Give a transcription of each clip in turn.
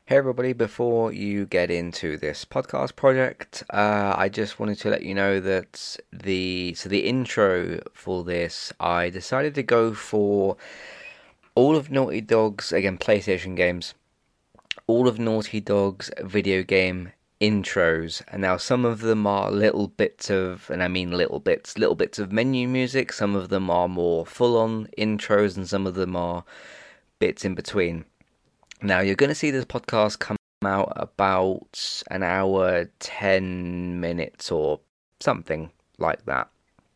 Hey everybody, before you get into this podcast project, I just wanted to let you know that the intro for this, I decided to go for all of Naughty Dog's, again, PlayStation games, all of Naughty Dog's video game intros. And now some of them are little bits of, and I mean little bits of menu music, some of them are more full-on intros, and some of them are bits in between. Now, you're going to see this podcast come out about an hour, 10 minutes, or something like that.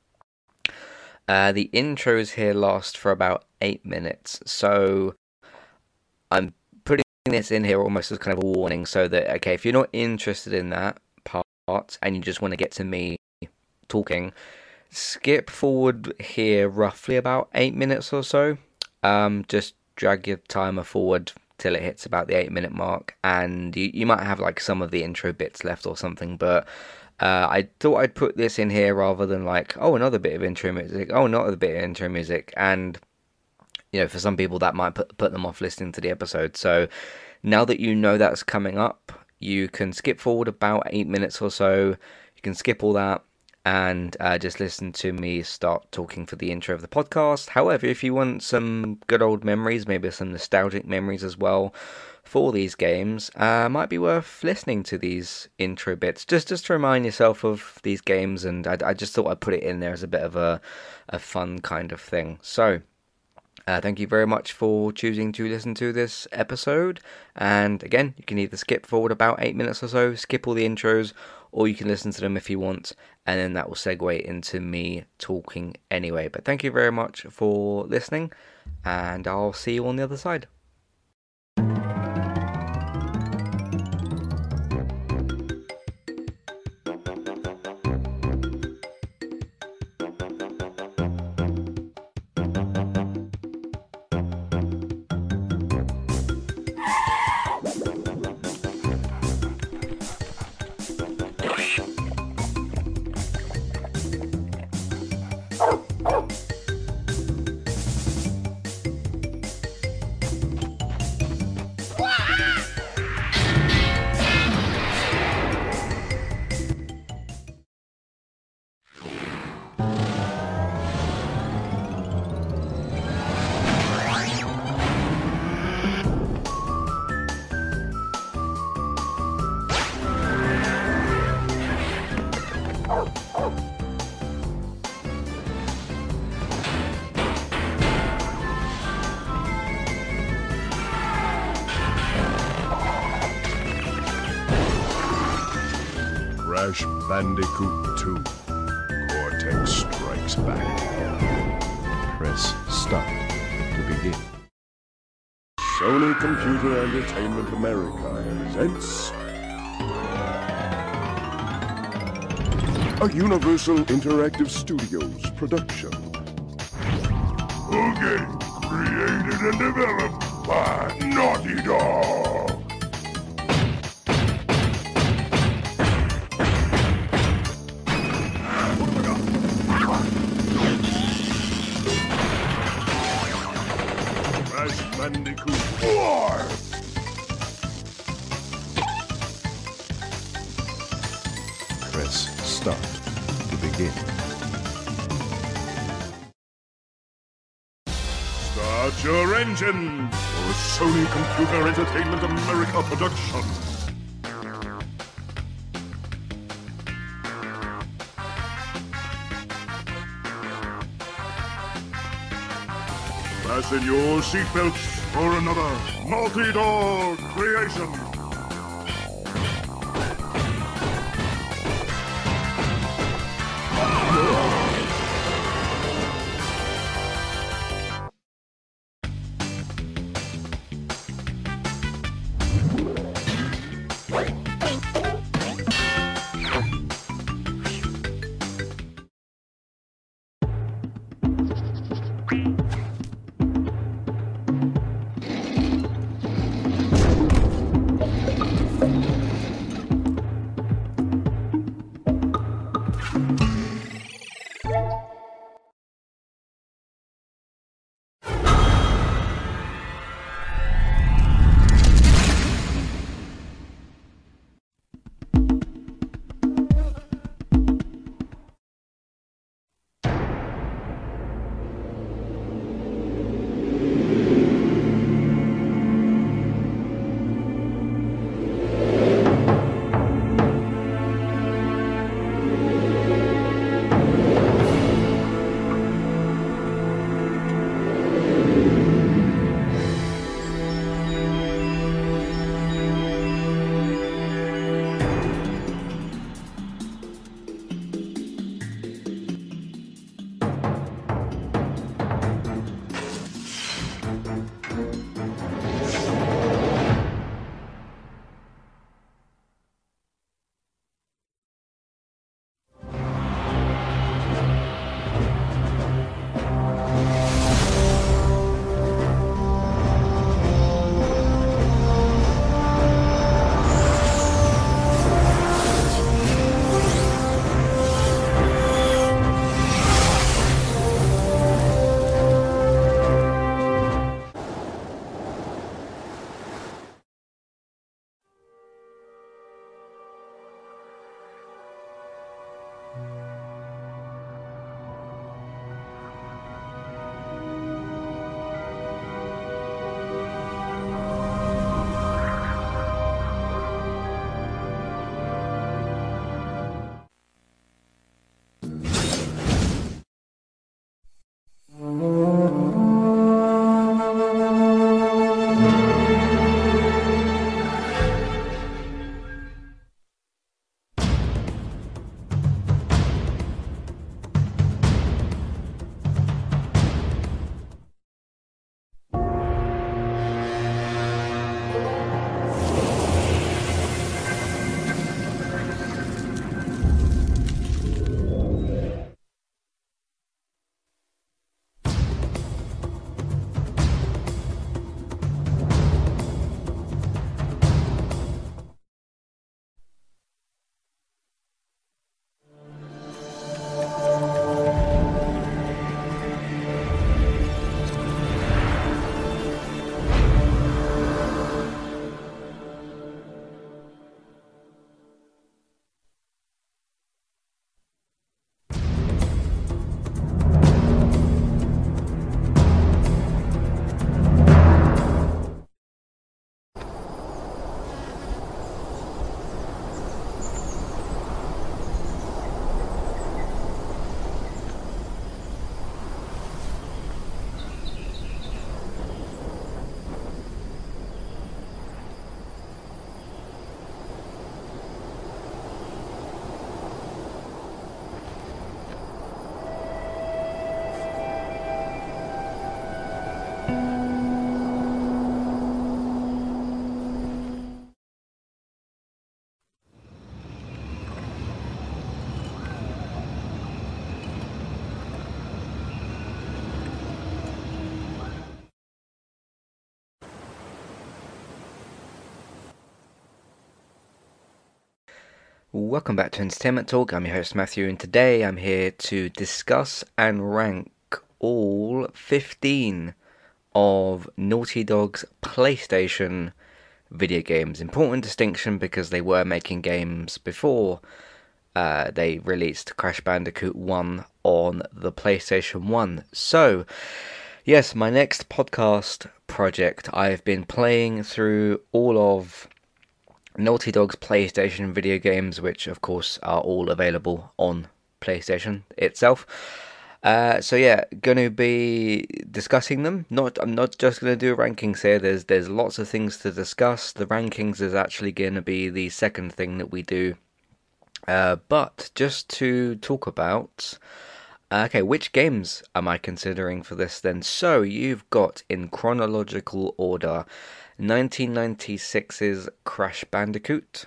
The intros here last for about 8 minutes, so I'm putting this in here almost as kind of a warning so that, okay, if you're not interested in that part and you just want to get to me talking, skip forward here roughly about 8 minutes or so. Just drag your timer forward till it hits about the 8 minute mark, and you might have like some of the intro bits left or something, but I thought I'd put this in here rather than like, oh, another bit of intro music, oh, not a bit of intro music, and for some people that might put them off listening to the episode. So now that you know that's coming up, you can skip forward about 8 minutes or so. You can skip all that and just listen to me start talking for the intro of the podcast. However, if you want some good old memories, maybe some nostalgic memories as well for these games, might be worth listening to these intro bits just to remind yourself of these games. And I just thought I'd put it in there as a bit of a fun kind of thing. So thank you very much for choosing to listen to this episode. And again, you can either skip forward about 8 minutes or so, skip all the intros, or you can listen to them if you want, and then that will segue into me talking anyway. But thank you very much for listening, and I'll see you on the other side. Crash Bandicoot 2. Cortex Strikes Back. Press start to begin. Sony Computer Entertainment America presents a Universal Interactive Studios production. A game created and developed by Naughty Dog. Crash Bandicoot 4! Press start to begin. Start your engine for a Sony Computer Entertainment America production. Fasten your seatbelts for another Naughty Dog creation. Welcome back to Entertainment Talk. I'm your host Matthew, and today I'm here to discuss and rank all 15 of Naughty Dog's PlayStation video games. Important distinction because they were making games before they released Crash Bandicoot 1 on the PlayStation 1. So, yes, my next podcast project, I've been playing through all of Naughty Dog's PlayStation video games, which of course are all available on PlayStation itself. So yeah, gonna be discussing them. I'm not just gonna do rankings here. There's lots of things to discuss. The rankings is actually gonna be the second thing that we do. But just to talk about, okay, which games am I considering for this then? So you've got in chronological order 1996's Crash Bandicoot,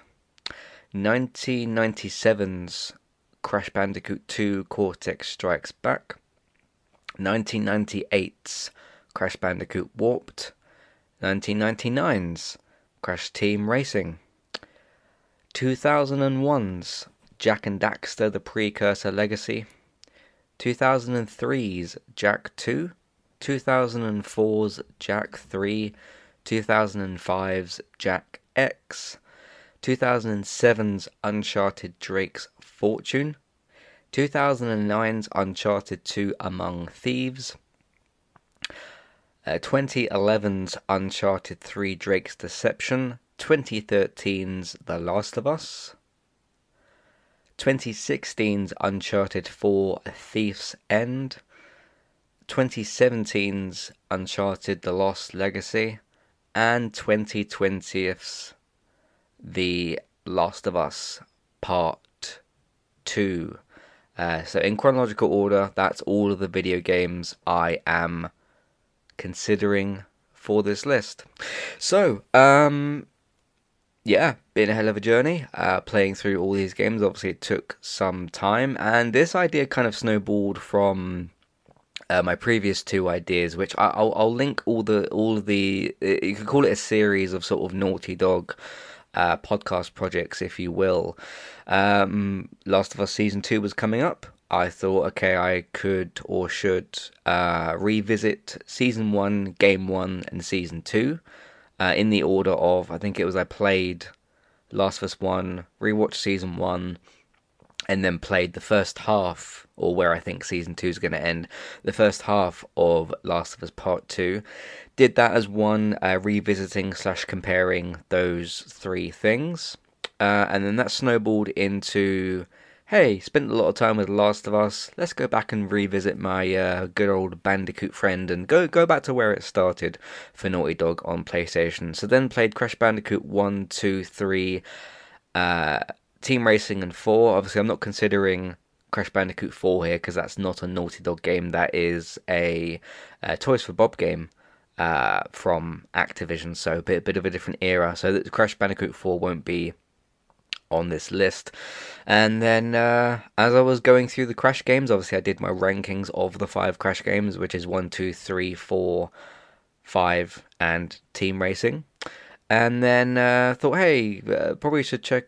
1997's Crash Bandicoot 2 Cortex Strikes Back, 1998's Crash Bandicoot Warped, 1999's Crash Team Racing, 2001's Jak and Daxter The Precursor Legacy, 2003's Jak 2, 2004's Jak 3, 2005's Jak X, 2007's Uncharted Drake's Fortune, 2009's Uncharted 2 Among Thieves, 2011's Uncharted 3 Drake's Deception, 2013's The Last of Us, 2016's Uncharted 4 A Thief's End, 2017's Uncharted The Lost Legacy, and 2020's The Last of Us Part 2. So in chronological order, that's all of the video games I am considering for this list. So, yeah, been a hell of a journey playing through all these games. Obviously, it took some time, and this idea kind of snowballed from my previous two ideas, which I'll link all of the you could call it a series of sort of Naughty Dog podcast projects, if you will. Last of Us Season 2 was coming up. I thought, okay, I could or should revisit Season 1, Game 1, and Season 2 in the order of, I think it was I played Last of Us 1, rewatched Season 1, and then played the first half, or where I think Season 2 is going to end, the first half of Last of Us Part 2. Did that as one, revisiting / comparing those three things. And then that snowballed into, hey, spent a lot of time with Last of Us, let's go back and revisit my good old Bandicoot friend and go back to where it started for Naughty Dog on PlayStation. So then played Crash Bandicoot 1, 2, 3, Team Racing and 4. Obviously, I'm not considering Crash Bandicoot 4 here because that's not a Naughty Dog game. That is a Toys for Bob game from Activision, so a bit of a different era. So that Crash Bandicoot 4 won't be on this list. And then as I was going through the Crash games, obviously I did my rankings of the 5 Crash games, which is 1, 2, 3, 4, 5, and Team Racing. And then thought, hey, probably should check,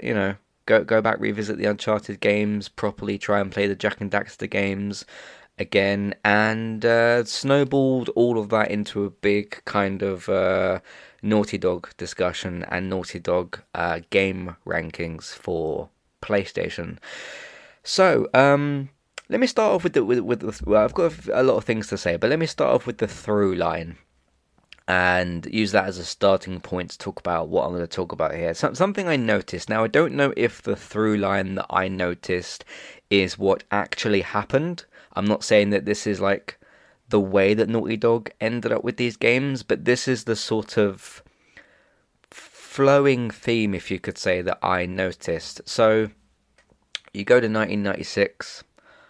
go back, revisit the Uncharted games, properly try and play the Jak and Daxter games again, and snowballed all of that into a big kind of Naughty Dog discussion and Naughty Dog game rankings for PlayStation. So, let me start off with well, I've got a lot of things to say, but let me start off with the through line and use that as a starting point to talk about what I'm going to talk about here. Something I noticed. Now, I don't know if the through line that I noticed is what actually happened. I'm not saying that this is like the way that Naughty Dog ended up with these games, but this is the sort of flowing theme, if you could say, that I noticed. So, you go to 1996,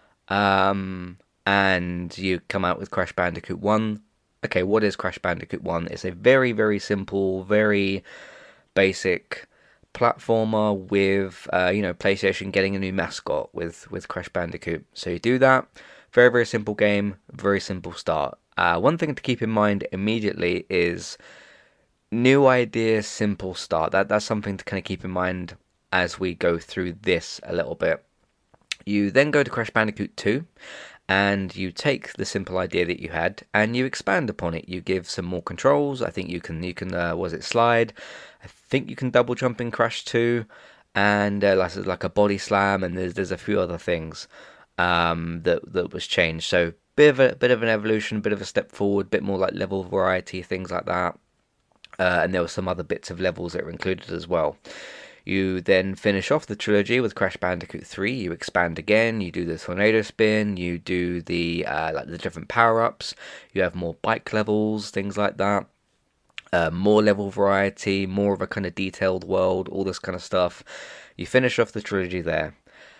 and you come out with Crash Bandicoot 1. Okay, what is Crash Bandicoot 1? It's a very, very simple, very basic platformer with, PlayStation getting a new mascot with Crash Bandicoot. So you do that. Very, very simple game. Very simple start. One thing to keep in mind immediately is new idea, simple start. That's something to kind of keep in mind as we go through this a little bit. You then go to Crash Bandicoot 2, and you take the simple idea that you had and you expand upon it. You give some more controls. I think you can was it slide? I think you can double jump in Crash 2, and like a body slam, and there's a few other things that was changed. So bit of an evolution, bit of a step forward, bit more like level variety, things like that. And there were some other bits of levels that were included as well. You then finish off the trilogy with Crash Bandicoot 3. You expand again. You do the tornado spin. You do the like the different power-ups. You have more bike levels, things like that. More level variety, more of a kind of detailed world, all this kind of stuff. You finish off the trilogy there.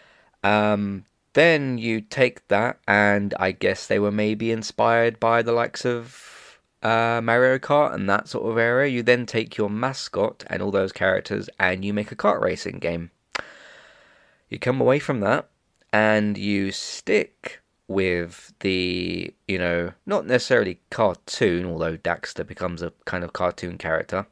Then you take that, and I guess they were maybe inspired by the likes of Mario Kart and that sort of area. You then take your mascot and all those characters and you make a kart racing game. You come away from that and you stick with the, not necessarily cartoon, although Daxter becomes a kind of cartoon character.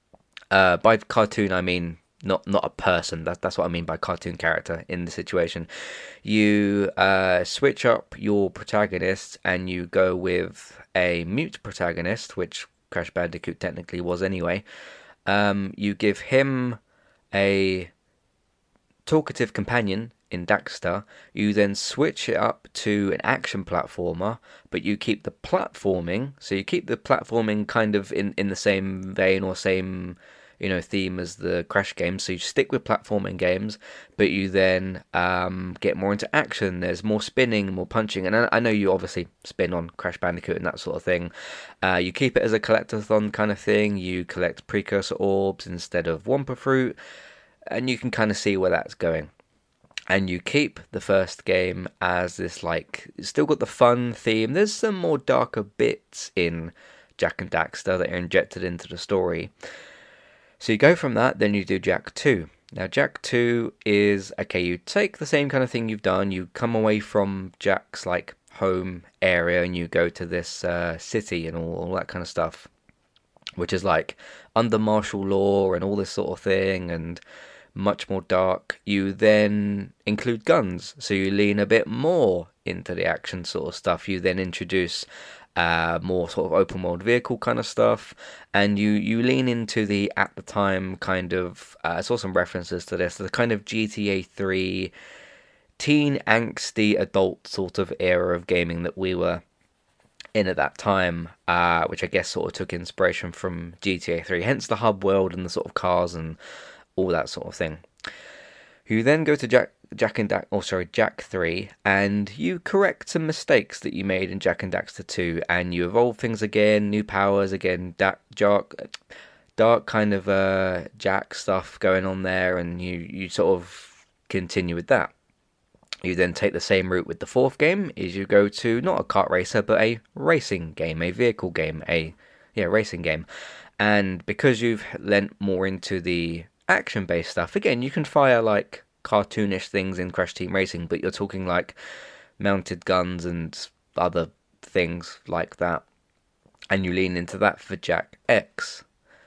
By cartoon, I mean not a person. That's what I mean by cartoon character in the situation. You switch up your protagonists and you go with a mute protagonist, which Crash Bandicoot technically was anyway. You give him a talkative companion in Daxter. You then switch it up to an action platformer, but you keep the platforming. So you keep the platforming kind of in the same vein or same theme as the Crash games. So you stick with platforming games, but you then get more into action. There's more spinning, more punching, and I know you obviously spin on Crash Bandicoot and that sort of thing. You keep it as a collectathon kind of thing. You collect precursor orbs instead of Wumpa Fruit, and you can kind of see where that's going. And you keep the first game as this, it's still got the fun theme. There's some more darker bits in Jak and Daxter that are injected into the story. So you go from that, then you do Jak 2. Now, Jak 2 is, okay, you take the same kind of thing you've done. You come away from Jak's, home area and you go to this city and all that kind of stuff, which is, under martial law and all this sort of thing, and much more dark. You then include guns, so you lean a bit more into the action sort of stuff. You then introduce more sort of open world vehicle kind of stuff, and you lean into the, at the time, kind of I saw some references to this, the kind of GTA 3 teen angsty adult sort of era of gaming that we were in at that time, which I guess sort of took inspiration from GTA 3, hence the hub world and the sort of cars and all that sort of thing. You then go to Jak 3, and you correct some mistakes that you made in Jak and Daxter 2, and you evolve things again, new powers again, dark kind of Jak stuff going on there, and you sort of continue with that. You then take the same route with the fourth game, is you go to not a kart racer, but a racing game, a vehicle game, racing game. And because you've lent more into the action-based stuff, again, you can fire cartoonish things in Crash Team Racing, but you're talking mounted guns and other things like that, and you lean into that for Jak X.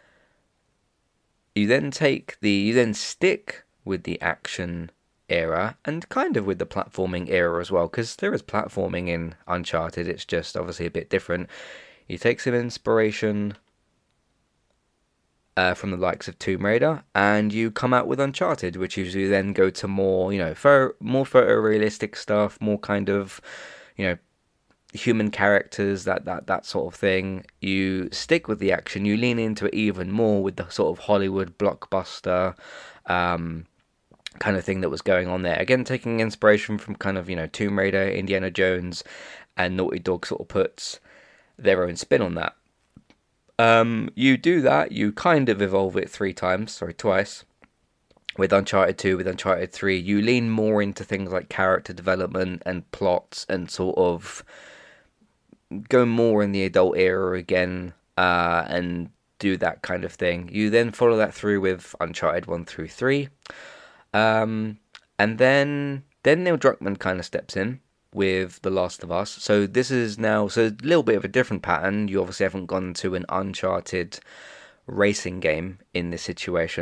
You then stick with the action era and kind of with the platforming era as well, because there is platforming in Uncharted, it's just obviously a bit different. You take some inspiration from the likes of Tomb Raider, and you come out with Uncharted, which usually then go to more, more photorealistic stuff, more kind of, human characters, that sort of thing. You stick with the action, you lean into it even more with the sort of Hollywood blockbuster kind of thing that was going on there. Again, taking inspiration from kind of, Tomb Raider, Indiana Jones, and Naughty Dog sort of puts their own spin on that. You do that, you kind of evolve it twice. With Uncharted 2, with Uncharted 3, you lean more into things like character development and plots and sort of go more in the adult era again, and do that kind of thing. You then follow that through with Uncharted 1 through 3. And then Neil Druckmann kind of steps in with The Last of Us. So this is now a little bit of a different pattern. You obviously haven't gone to an Uncharted racing game in this situation.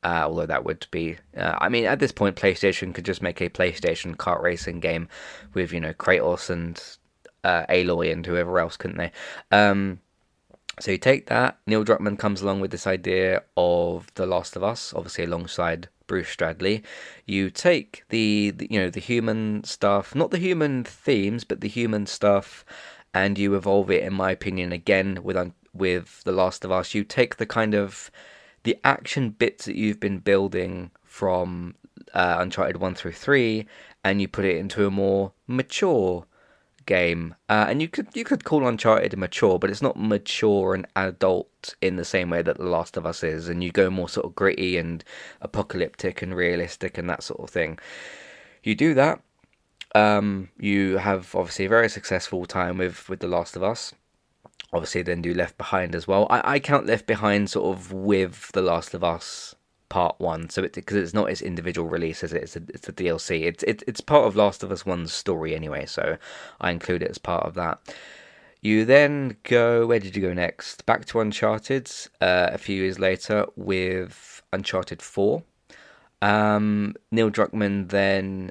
Although that would be, I mean, at this point, PlayStation could just make a PlayStation kart racing game with, Kratos and Aloy and whoever else, couldn't they? So you take that. Neil Druckmann comes along with this idea of The Last of Us, obviously alongside Bruce Stradley. You take the human stuff, not the human themes, but the human stuff, and you evolve it, in my opinion, again with The Last of Us. You take the action bits that you've been building from Uncharted 1 through 3, and you put it into a more mature game. And you could call Uncharted mature, but it's not mature and adult in the same way that The Last of Us is. And you go more sort of gritty and apocalyptic and realistic and that sort of thing. You do that. You have obviously a very successful time with The Last of Us. Obviously, then do Left Behind as well. I count Left Behind sort of with The Last of Us Part 1, so because it's not its individual release, is it? It's a DLC. It's part of Last of Us 1's story anyway, so I include it as part of that. You then go, where did you go next? Back to Uncharted a few years later with Uncharted 4. Neil Druckmann then,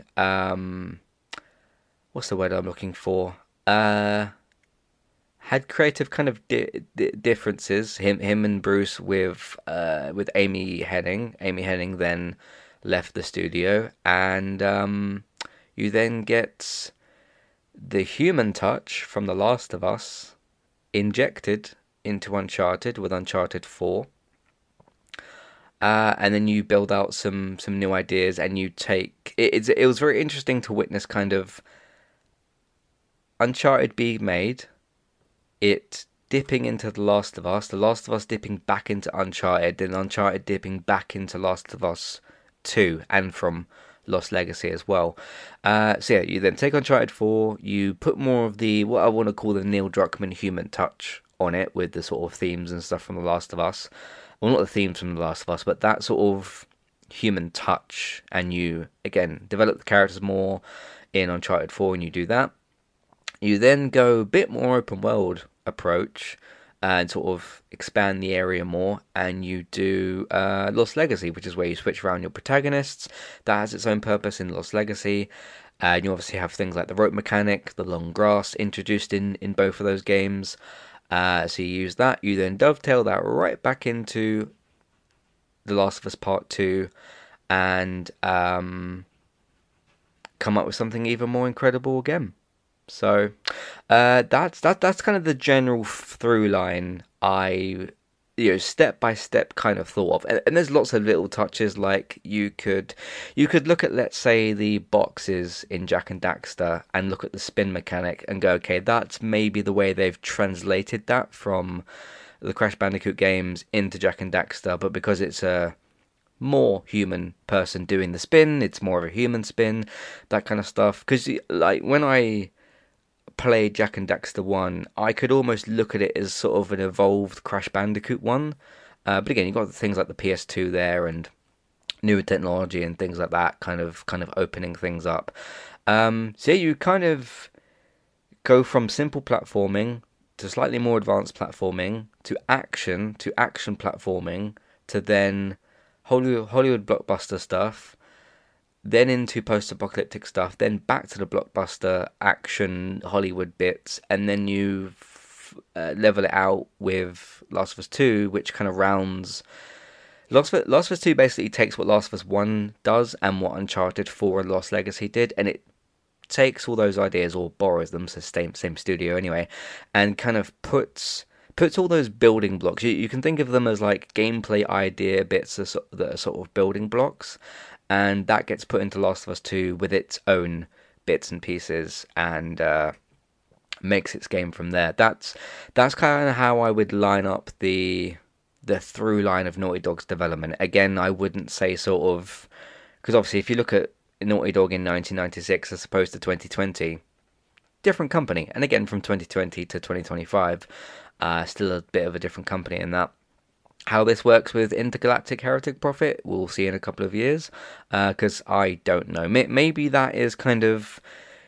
what's the word I'm looking for? Had creative kind of differences. Him and Bruce with Amy Hennig. Amy Hennig then left the studio, and you then get the human touch from The Last of Us injected into Uncharted with Uncharted 4. And then you build out some new ideas, and you take it was very interesting to witness kind of Uncharted being made, it dipping into The Last of Us dipping back into Uncharted, then Uncharted dipping back into Last of Us 2, and from Lost Legacy as well. So yeah, you then take Uncharted 4, you put more of the, what I want to call the Neil Druckmann human touch on it, with the sort of themes and stuff from The Last of Us. Well, not the themes from The Last of Us, but that sort of human touch, and you, again, develop the characters more in Uncharted 4, and you do that. You then go a bit more open world approach and sort of expand the area more, and you do Lost Legacy, which is where you switch around your protagonists. That has its own purpose in Lost Legacy. And you obviously have things like the rope mechanic, the long grass introduced in both of those games. So you use that. You then dovetail that right back into The Last of Us Part 2 and come up with something even more incredible again. So that's kind of the general through line I step by step kind of thought of, and there's lots of little touches. Like you could look at, let's say, the boxes in Jak and Daxter and look at the spin mechanic and go, okay, that's maybe the way they've translated that from the Crash Bandicoot games into Jak and Daxter, but because it's a more human person doing the spin, it's more of a human spin, that kind of stuff. Because like when I played Jak and Daxter 1, I could almost look at it as sort of an evolved Crash Bandicoot 1. But again, you've got things like the PS2 there and newer technology and things like that kind of opening things up. So yeah, you kind of go from simple platforming to slightly more advanced platforming to action platforming to then Hollywood blockbuster stuff, then into post-apocalyptic stuff, then back to the blockbuster action Hollywood bits, and then you level it out with Last of Us 2, which kind of rounds... Last of Us 2 basically takes what Last of Us 1 does and what Uncharted 4 and Lost Legacy did, and it takes all those ideas, or borrows them, so same studio anyway, and kind of puts all those building blocks. You can think of them as like gameplay idea bits that are sort of building blocks, and that gets put into Last of Us 2 with its own bits and pieces, and makes its game from there. That's kind of how I would line up the through line of Naughty Dog's development. Again, I wouldn't say sort of, because obviously if you look at Naughty Dog in 1996 as opposed to 2020, different company, and again from 2020 to 2025, still a bit of a different company in that. How this works with Intergalactic Heretic Prophet, we'll see in a couple of years, because I don't know. Maybe that is kind of,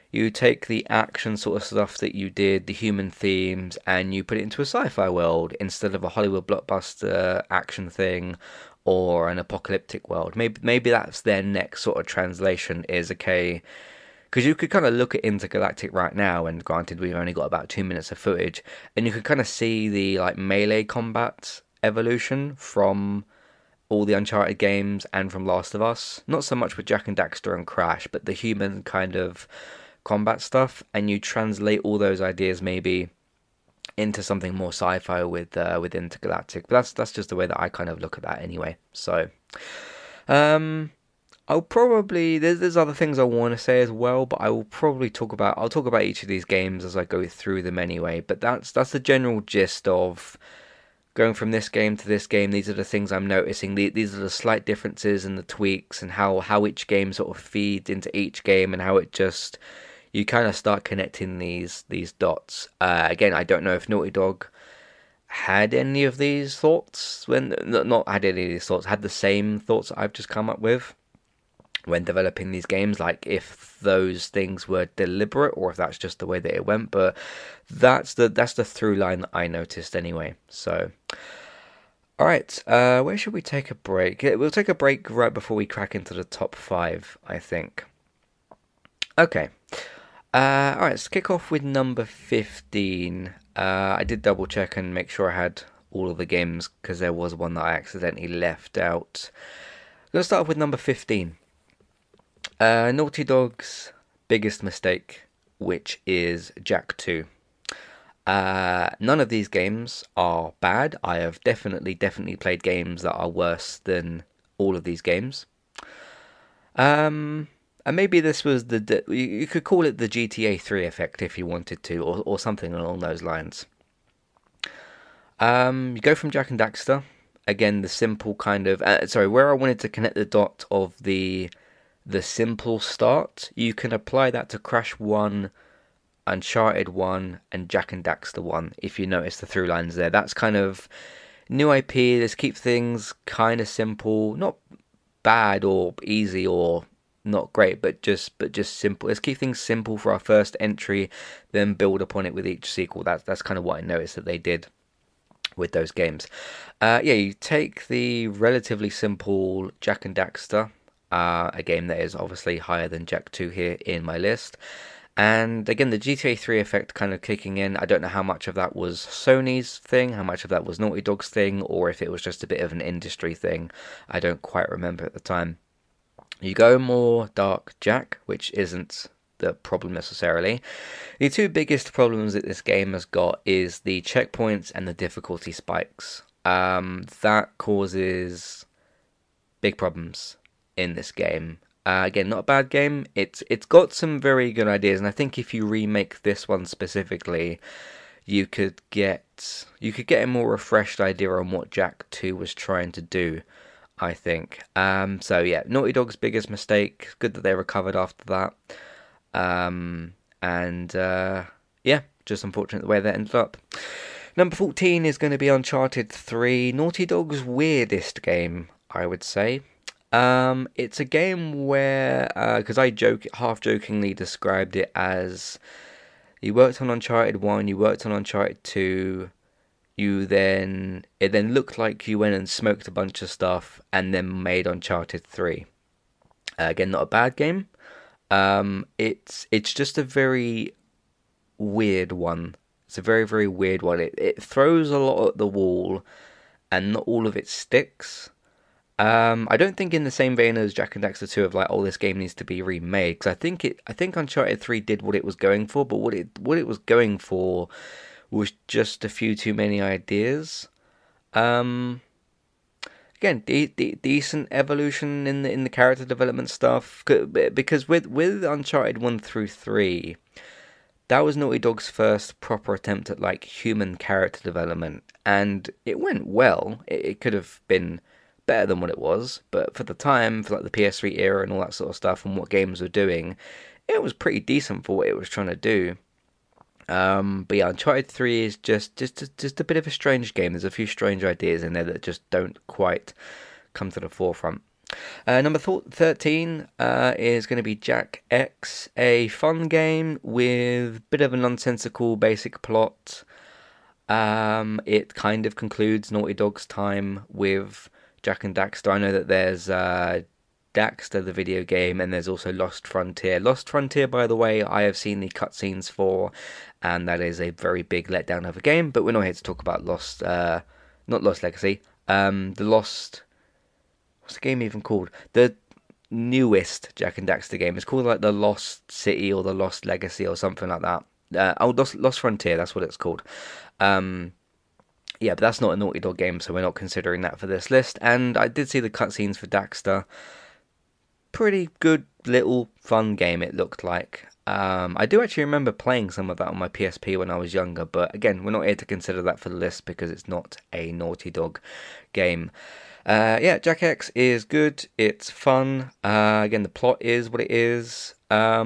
You take the action sort of stuff that you did, the human themes, and you put it into a sci-fi world instead of a Hollywood blockbuster action thing or an apocalyptic world. Maybe that's their next sort of translation is okay. Because you could kind of look at Intergalactic right now, and granted we've only got about 2 minutes of footage, and you could kind of see the like melee combat evolution from all the Uncharted games and from Last of Us. Not so much with Jak and Daxter and Crash, but the human kind of combat stuff, and you translate all those ideas maybe into something more sci-fi with Intergalactic. But that's just the way that I kind of look at that anyway. So, um, I'll probably there's other things I want to say as well, but I'll talk about each of these games as I go through them anyway. But that's the general gist of going from this game to this game. These are the things I'm noticing. These are the slight differences and the tweaks and how each game sort of feeds into each game and how it just you kind of start connecting these dots. Again, I don't know if Naughty Dog had any of these thoughts when not had any of these thoughts, had the same thoughts that I've just come up with when developing these games, like if those things were deliberate or if that's just the way that it went. But that's the through line that I noticed anyway. So, all right, where should we take a break? We'll take a break right before we crack into the top five, I think. Okay. All right, let's kick off with number 15. I did double check and make sure I had all of the games because there was one that I accidentally left out. I'm going to start off with number 15. Naughty Dog's biggest mistake, which is Jak 2. None of these games are bad. I have definitely played games that are worse than all of these games. And maybe this was you could call it the GTA 3 effect if you wanted to, or something along those lines. You go from Jak and Daxter. Again, the simple kind of where I wanted to connect the dot of the simple start, you can apply that to Crash 1, Uncharted 1, and Jak and Daxter 1, if you notice the through lines there. That's kind of new IP, let's keep things kind of simple, not bad or easy or not great, but just simple. Let's keep things simple for our first entry, then build upon it with each sequel. That's kind of what I noticed that they did with those games. You take the relatively simple Jak and Daxter, a game that is obviously higher than Jak 2 here in my list. And again, the GTA 3 effect kind of kicking in. I don't know how much of that was Sony's thing, how much of that was Naughty Dog's thing, or if it was just a bit of an industry thing. I don't quite remember at the time. You go more dark Jak, which isn't the problem necessarily. The two biggest problems that this game has got is the checkpoints and the difficulty spikes. That causes big problems in this game. Again, not a bad game. It's got some very good ideas, and I think if you remake this one specifically, you could get a more refreshed idea on what Jak 2 was trying to do, I think. Naughty Dog's biggest mistake. Good that they recovered after that. Just unfortunate the way that ended up. Number 14 is going to be Uncharted 3, Naughty Dog's weirdest game, I would say. It's a game where, because I half jokingly described it as, you worked on Uncharted 1, you worked on Uncharted 2, it then looked like you went and smoked a bunch of stuff and then made Uncharted 3. Again, not a bad game. It's just a very weird one. It's a very, very weird one. It throws a lot at the wall and not all of it sticks. I don't think in the same vein as Jak and Daxter 2 of like, oh, this game needs to be remade, because I think Uncharted 3 did what it was going for, but what it was going for was just a few too many ideas. Again, decent evolution in the character development stuff, because with Uncharted 1 through 3, that was Naughty Dog's first proper attempt at like human character development, and it went well. It could have been better than what it was, but for the time, for like the PS3 era and all that sort of stuff and what games were doing, it was pretty decent for what it was trying to do. Uncharted 3 is just a bit of a strange game. There's a few strange ideas in there that just don't quite come to the forefront. Number 13 is going to be Jak X, a fun game with a bit of a nonsensical basic plot. It kind of concludes Naughty Dog's time with Jak and Daxter. I know that there's Daxter, the video game, and there's also Lost Frontier. Lost Frontier, by the way, I have seen the cutscenes for, and that is a very big letdown of a game, but we're not here to talk about not Lost Legacy. The Lost... What's the game even called? The newest Jak and Daxter game. It's called like the Lost City or the Lost Legacy or something like that. Lost Frontier, that's what it's called. Yeah, but that's not a Naughty Dog game, so we're not considering that for this list. And I did see the cutscenes for Daxter. Pretty good little fun game it looked like. I do actually remember playing some of that on my PSP when I was younger, but again, we're not here to consider that for the list because it's not a Naughty Dog game. Yeah, Jak X is good. It's fun. Again, the plot is what it is. Yeah,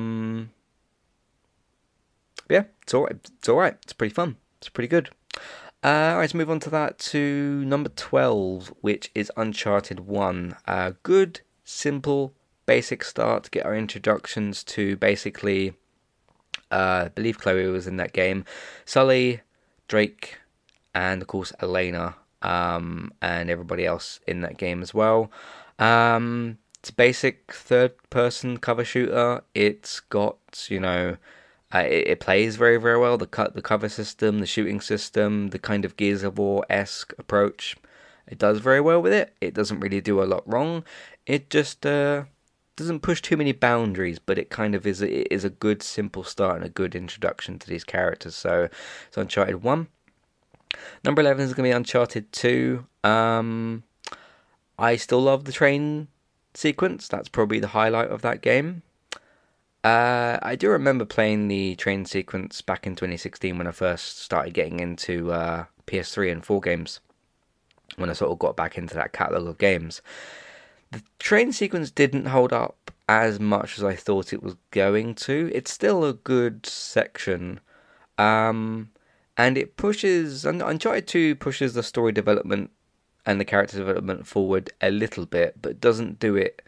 it's alright. It's alright. It's pretty fun. It's pretty good. Alright, let's move on to number 12, which is Uncharted 1. Good, simple, basic start to get our introductions to basically, I believe Chloe was in that game, Sully, Drake, and of course Elena. And everybody else in that game as well. It's a basic third-person cover shooter. It's got, it plays very, very well. The cover system, the shooting system, the kind of Gears of War-esque approach. It does very well with it. It doesn't really do a lot wrong. It just doesn't push too many boundaries, but it kind of is a good, simple start and a good introduction to these characters. So it's Uncharted 1. Number 11 is going to be Uncharted 2. I still love the train sequence. That's probably the highlight of that game. I do remember playing the train sequence back in 2016 when I first started getting into PS3 and 4 games. When I sort of got back into that catalogue of games. The train sequence didn't hold up as much as I thought it was going to. It's still a good section. And it pushes, Uncharted 2 pushes the story development and the character development forward a little bit, but doesn't do it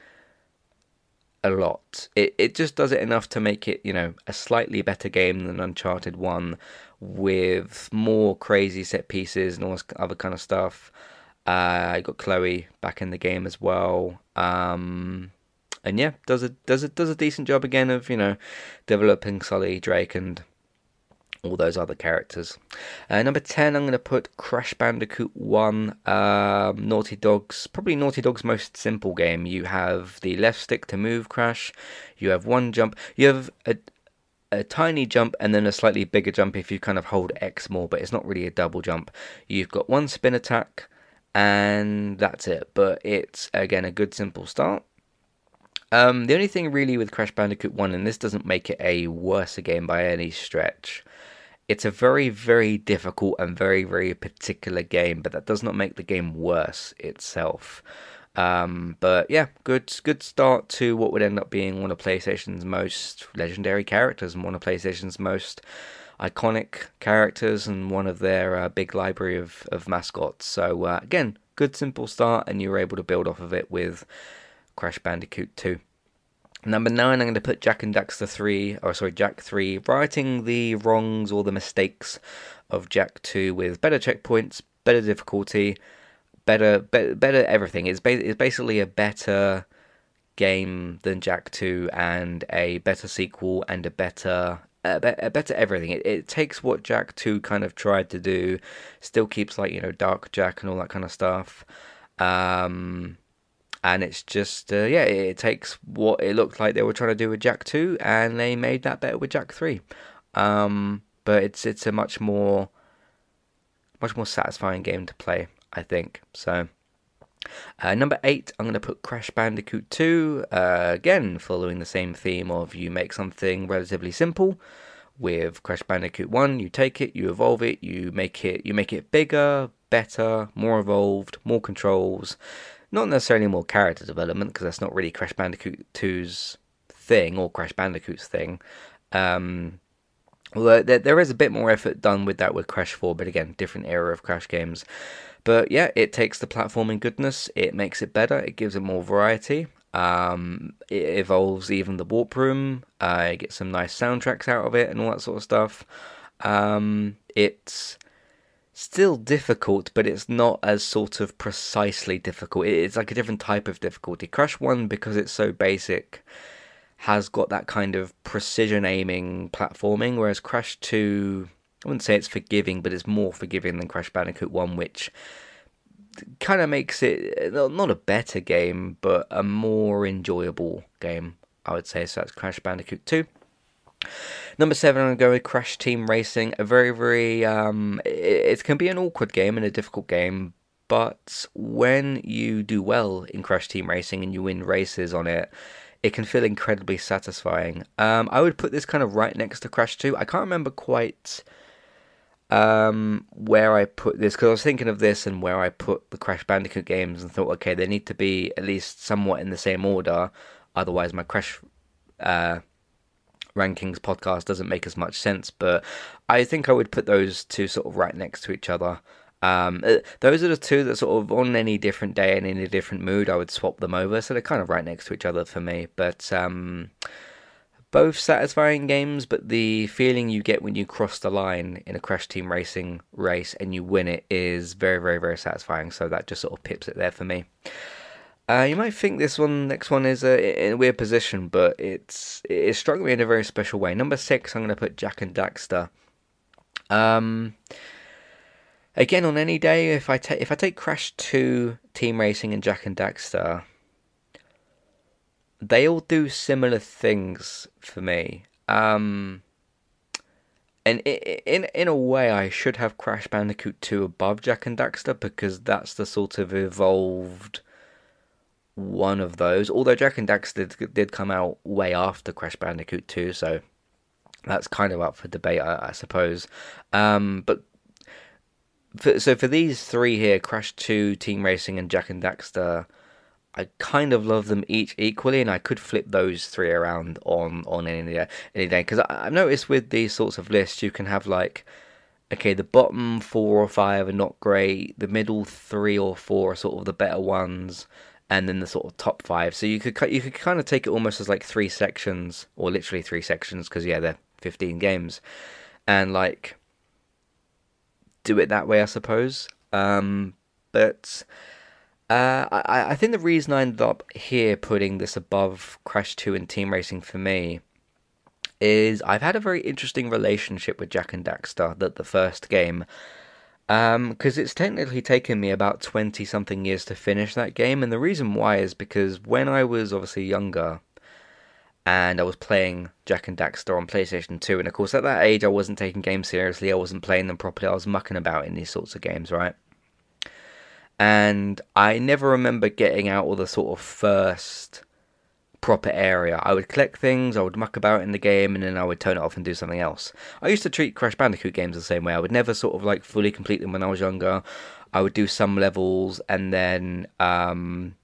a lot. It just does it enough to make it, a slightly better game than Uncharted 1 with more crazy set pieces and all this other kind of stuff. I got Chloe back in the game as well. And yeah, does a decent job again of, developing Sully, Drake, and all those other characters. Number 10, I'm going to put Crash Bandicoot 1. Probably Naughty Dog's most simple game. You have the left stick to move Crash. You have one jump. You have a tiny jump and then a slightly bigger jump if you kind of hold X more, but it's not really a double jump. You've got one spin attack, and that's it. But it's, again, a good simple start. The only thing really with Crash Bandicoot 1, and this doesn't make it a worse game by any stretch, it's a very, very difficult and very, very particular game, but that does not make the game worse itself. But yeah, good start to what would end up being one of PlayStation's most legendary characters and one of PlayStation's most iconic characters and one of their big library of mascots. So again, good simple start, and you were able to build off of it with Crash Bandicoot 2. Number 9, I'm going to put Jak 3, righting the wrongs or the mistakes of Jak 2 with better checkpoints, better difficulty, better everything. It's basically a better game than Jak 2 and a better sequel and a better everything. It takes what Jak 2 kind of tried to do, still keeps Dark Jak and all that kind of stuff. And it's just, it takes what it looked like they were trying to do with Jak 2, and they made that better with Jak 3. But it's a much more satisfying game to play, I think. So, number 8, I'm going to put Crash Bandicoot 2. Again, following the same theme of you make something relatively simple. With Crash Bandicoot 1, you take it, you evolve it, you make it bigger, better, more evolved, more controls. Not necessarily more character development, because that's not really Crash Bandicoot 2's thing, or Crash Bandicoot's thing. Well, there is a bit more effort done with that with Crash 4, but again, different era of Crash games. But yeah, it takes the platforming goodness, it makes it better, it gives it more variety. It evolves even the warp room. You get some nice soundtracks out of it and all that sort of stuff. It's still difficult, but it's not as sort of precisely difficult. It's like a different type of difficulty. Crash 1, because it's so basic, has got that kind of precision aiming platforming, whereas Crash 2, I wouldn't say it's forgiving, but it's more forgiving than Crash Bandicoot 1, which kind of makes it not a better game, but a more enjoyable game, I would say. So that's Crash Bandicoot 2. Number 7, I'm going to go with Crash Team Racing. A very, very, it can be an awkward game and a difficult game, but when you do well in Crash Team Racing and you win races on it, it can feel incredibly satisfying. I would put this kind of right next to Crash 2. I can't remember quite where I put this, because I was thinking of this and where I put the Crash Bandicoot games and thought, okay, they need to be at least somewhat in the same order, otherwise my Crash rankings podcast doesn't make as much sense. But I think I would put those two sort of right next to each other. Those are the two that sort of on any different day and in a different mood I would swap them over, so they're kind of right next to each other for me. But both satisfying games, but the feeling you get when you cross the line in a Crash Team Racing race and you win it is very, very, very satisfying. So that just sort of pips it there for me. You might think this next one is in a weird position, but it struck me in a very special way. Number 6, I'm going to put Jak and Daxter. Again, on any day, if I take Crash 2, Team Racing, and Jak and Daxter, they all do similar things for me. And in a way, I should have Crash Bandicoot 2 above Jak and Daxter, because that's the sort of evolved one of those. Although Jak and Daxter did come out way after Crash Bandicoot 2, so that's kind of up for debate, I suppose. But for these three here, Crash 2, Team Racing, and Jak and Daxter, I kind of love them each equally, and I could flip those three around on any day. Because I've noticed with these sorts of lists, you can have like, okay, the bottom 4 or 5 are not great, the middle 3 or 4 are sort of the better ones, and then the sort of top 5. So you could kind of take it almost as like 3 sections, or literally 3 sections, because yeah, they're 15 games, and like do it that way, I suppose. But I think the reason I ended up here putting this above Crash 2 and Team Racing for me is I've had a very interesting relationship with Jak and Daxter, the first game. Because it's technically taken me about 20 something years to finish that game, and the reason why is because when I was obviously younger and I was playing Jak and Daxter on PlayStation 2, and of course at that age I wasn't taking games seriously, I wasn't playing them properly, I was mucking about in these sorts of games, right? And I never remember getting out of the sort of first proper area. I would collect things, I would muck about in the game, and then I would turn it off and do something else. I used to treat Crash Bandicoot games the same way. I would never sort of like fully complete them when I was younger. I would do some levels and then kind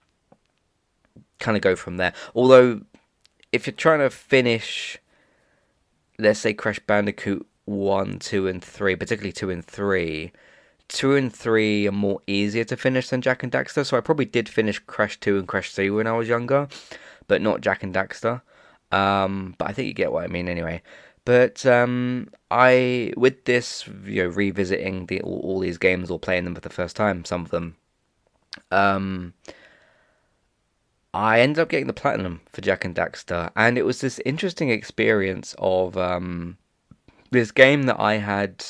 of go from there. Although, if you're trying to finish, let's say Crash Bandicoot 1, 2, and 3, particularly 2 and 3, 2 and 3 are more easier to finish than Jak and Daxter, so I probably did finish Crash 2 and Crash 3 when I was younger, but not Jak and Daxter. But I think you get what I mean anyway. But I, with this, revisiting all these games or playing them for the first time, some of them, I ended up getting the platinum for Jak and Daxter, and it was this interesting experience of this game that I had.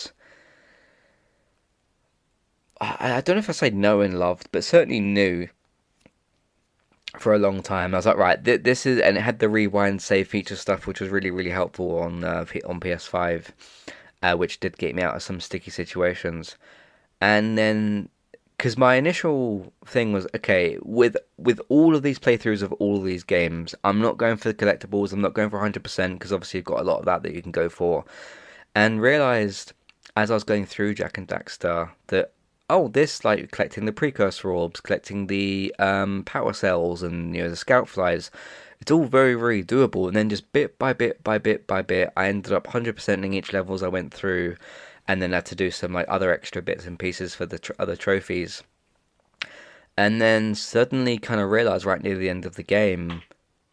I don't know if I say know and loved, but certainly knew for a long time. I was like, right, this is, and it had the rewind save feature stuff, which was really, really helpful on PS5, which did get me out of some sticky situations. And then, because my initial thing was, okay, with all of these playthroughs of all of these games, I'm not going for the collectibles, I'm not going for 100%, because obviously you've got a lot of that you can go for. And realised, as I was going through Jak and Daxter, that oh, this like collecting the precursor orbs, collecting the power cells, and the scout flies. It's all very, very doable. And then just bit by bit by bit by bit, I ended up 100%ing each level as I went through, and then had to do some like other extra bits and pieces for the other trophies. And then suddenly kind of realized right near the end of the game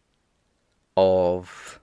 of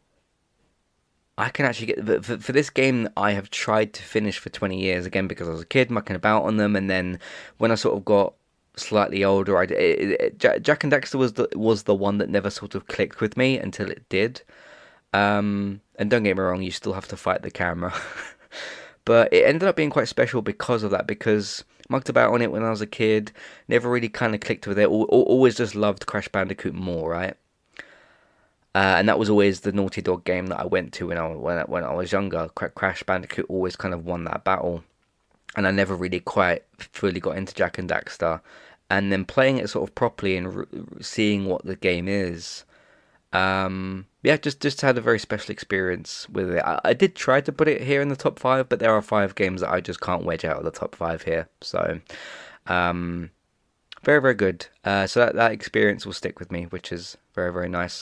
I can actually get for this game that I have tried to finish for 20 years again because I was a kid mucking about on them, and then when I sort of got slightly older, Jak and Daxter was the one that never sort of clicked with me until it did. And don't get me wrong, you still have to fight the camera, but it ended up being quite special because of that. Because mucked about on it when I was a kid, never really kind of clicked with it. Always just loved Crash Bandicoot more, right? And that was always the Naughty Dog game that I went to when I was younger. Crash Bandicoot always kind of won that battle, and I never really quite fully got into Jak and Daxter. And then playing it sort of properly and seeing what the game is, yeah, just had a very special experience with it. I did try to put it here in the top 5, but there are 5 games that I just can't wedge out of the top 5 here. So, very, very good. So that experience will stick with me, which is very, very nice.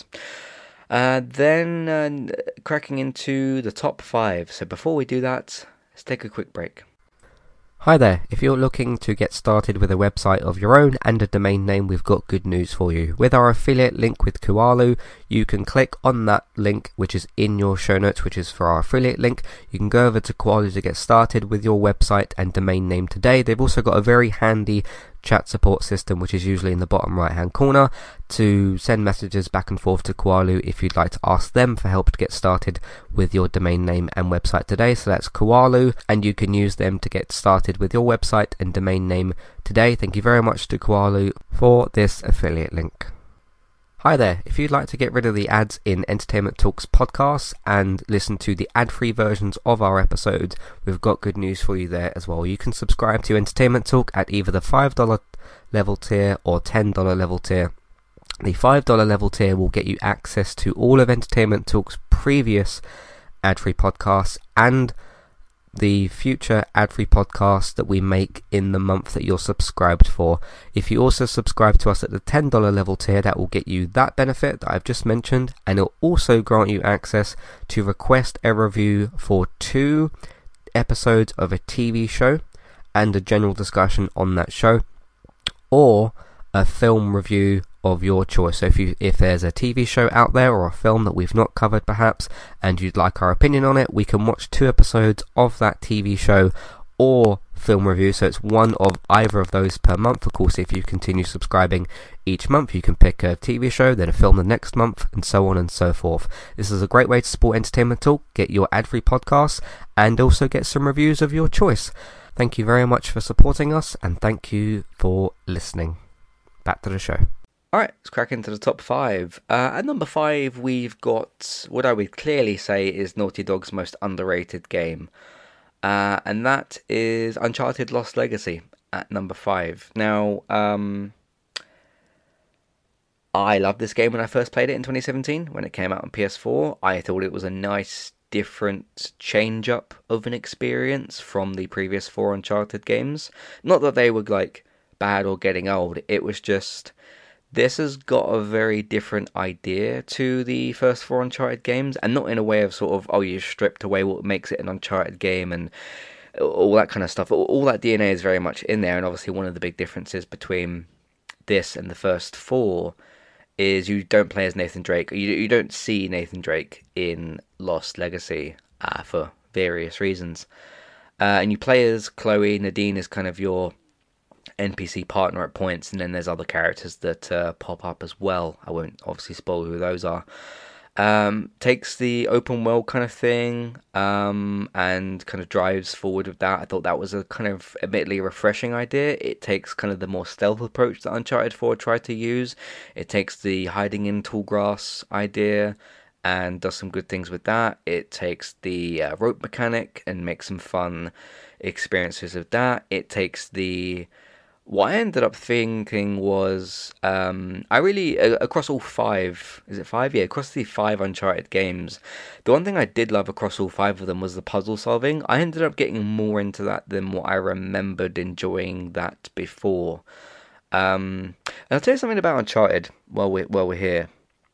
Then cracking into the top 5. So before we do that, let's take a quick break. Hi there, if you're looking to get started with a website of your own and a domain name, we've got good news for you. With our affiliate link with Kualu, you can click on that link which is in your show notes, which is for our affiliate link. You can go over to Kualu to get started with your website and domain name today. They've also got a very handy chat support system, which is usually in the bottom right hand corner, to send messages back and forth to Kualu if you'd like to ask them for help to get started with your domain name and website today. So that's Kualu, and you can use them to get started with your website and domain name today. Thank you very much to Kualu for this affiliate link. Hi there, if you'd like to get rid of the ads in Entertainment Talks podcasts and listen to the ad-free versions of our episodes, we've got good news for you there as well. You can subscribe to Entertainment Talk at either the $5 level tier or $10 level tier. The $5 level tier will get you access to all of Entertainment Talk's previous ad-free podcasts and the future ad-free podcasts that we make in the month that you're subscribed for. If you also subscribe to us at the $10 level tier, that will get you that benefit that I've just mentioned, and it'll also grant you access to request a review for 2 episodes of a TV show and a general discussion on that show, or a film review of your choice. So if there's a TV show out there or a film that we've not covered perhaps and you'd like our opinion on it, we can watch 2 episodes of that TV show or film review. So it's one of either of those per month. Of course, if you continue subscribing each month, you can pick a TV show, then a film the next month, and so on and so forth. This is a great way to support Entertainment Talk, get your ad-free podcasts, and also get some reviews of your choice. Thank you very much for supporting us, and thank you for listening. Back to the show. Alright, let's crack into the top 5. At number 5, we've got what I would clearly say is Naughty Dog's most underrated game. And that is Uncharted Lost Legacy at number 5. Now, I loved this game when I first played it in 2017, when it came out on PS4. I thought it was a nice, different change-up of an experience from the previous 4 Uncharted games. Not that they were, like, bad or getting old. It was just, this has got a very different idea to the first 4 Uncharted games, and not in a way of sort of, oh, you stripped away what makes it an Uncharted game and all that kind of stuff. All that DNA is very much in there, and obviously one of the big differences between this and the first 4 is you don't play as Nathan Drake. You don't see Nathan Drake in Lost Legacy for various reasons. And you play as Chloe. Nadine is kind of your NPC partner at points, and then there's other characters that pop up as well. I won't obviously spoil who those are. Takes the open world kind of thing and kind of drives forward with that. I thought that was a kind of admittedly refreshing idea. It takes kind of the more stealth approach that Uncharted 4 tried to use. It takes the hiding in tall grass idea and does some good things with that. It takes the rope mechanic and makes some fun experiences of that. It takes the what I ended up thinking was, I really, across all five, is it five? Yeah, across the five Uncharted games, the one thing I did love across all five of them was the puzzle solving. I ended up getting more into that than what I remembered enjoying that before. And I'll tell you something about Uncharted while we're here.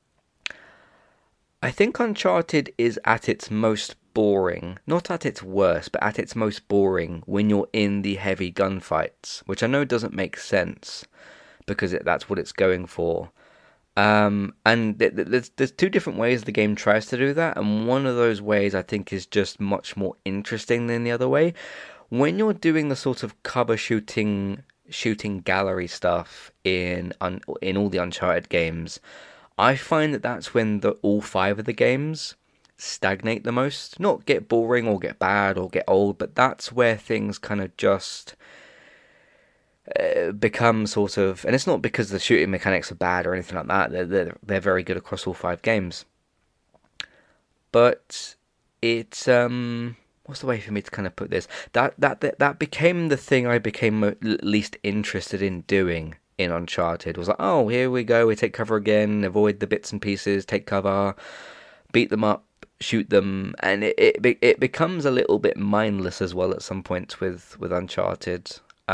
I think Uncharted is at its most boring, not at its worst, but at its most boring when you're in the heavy gunfights, which I know doesn't make sense because that's what it's going for. And there's two different ways the game tries to do that, and one of those ways I think is just much more interesting than the other way. When you're doing the sort of cover shooting gallery stuff in all the Uncharted games, I find that that's when all five of the games stagnate the most. Not get boring or get bad or get old, but that's where things kind of just become sort of. And it's not because the shooting mechanics are bad or anything like that. They're very good across all five games. But it's what's the way for me to kind of put this? That became the thing I became least interested in doing in Uncharted. Was like, oh, here we go, we take cover again, avoid the bits and pieces, take cover, beat them up, shoot them, and it becomes a little bit mindless as well at some points with Uncharted.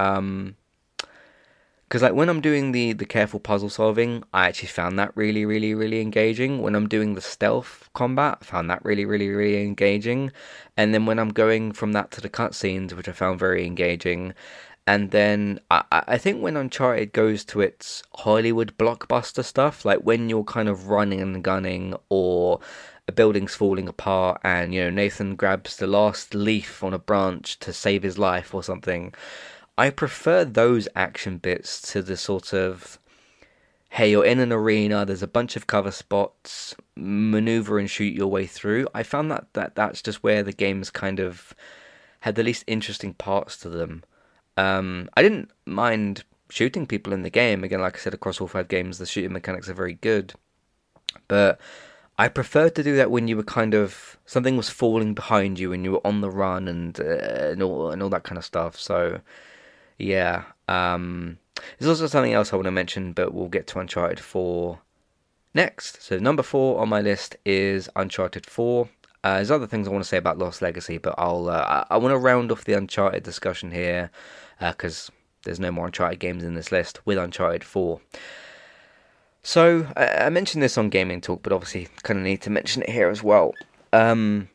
Because like when I'm doing the careful puzzle solving, I actually found that really, really, really engaging. When I'm doing the stealth combat, I found that really, really, really engaging. And then when I'm going from that to the cutscenes, which I found very engaging. And then I think when Uncharted goes to its Hollywood blockbuster stuff, like when you're kind of running and gunning or a building's falling apart and, you know, Nathan grabs the last leaf on a branch to save his life or something, I prefer those action bits to the sort of, hey, you're in an arena, there's a bunch of cover spots, maneuver and shoot your way through. I found that's just where the games kind of had the least interesting parts to them. I didn't mind shooting people in the game. Again, like I said, across all five games, the shooting mechanics are very good. But I preferred to do that when you were kind of, something was falling behind you and you were on the run and all that kind of stuff. So, yeah. There's also something else I want to mention, but we'll get to Uncharted 4 next. So number 4 on my list is Uncharted 4. There's other things I want to say about Lost Legacy, but I want to round off the Uncharted discussion here, because there's no more Uncharted games in this list, with Uncharted 4. So, I mentioned this on Gaming Talk, but obviously kind of need to mention it here as well. When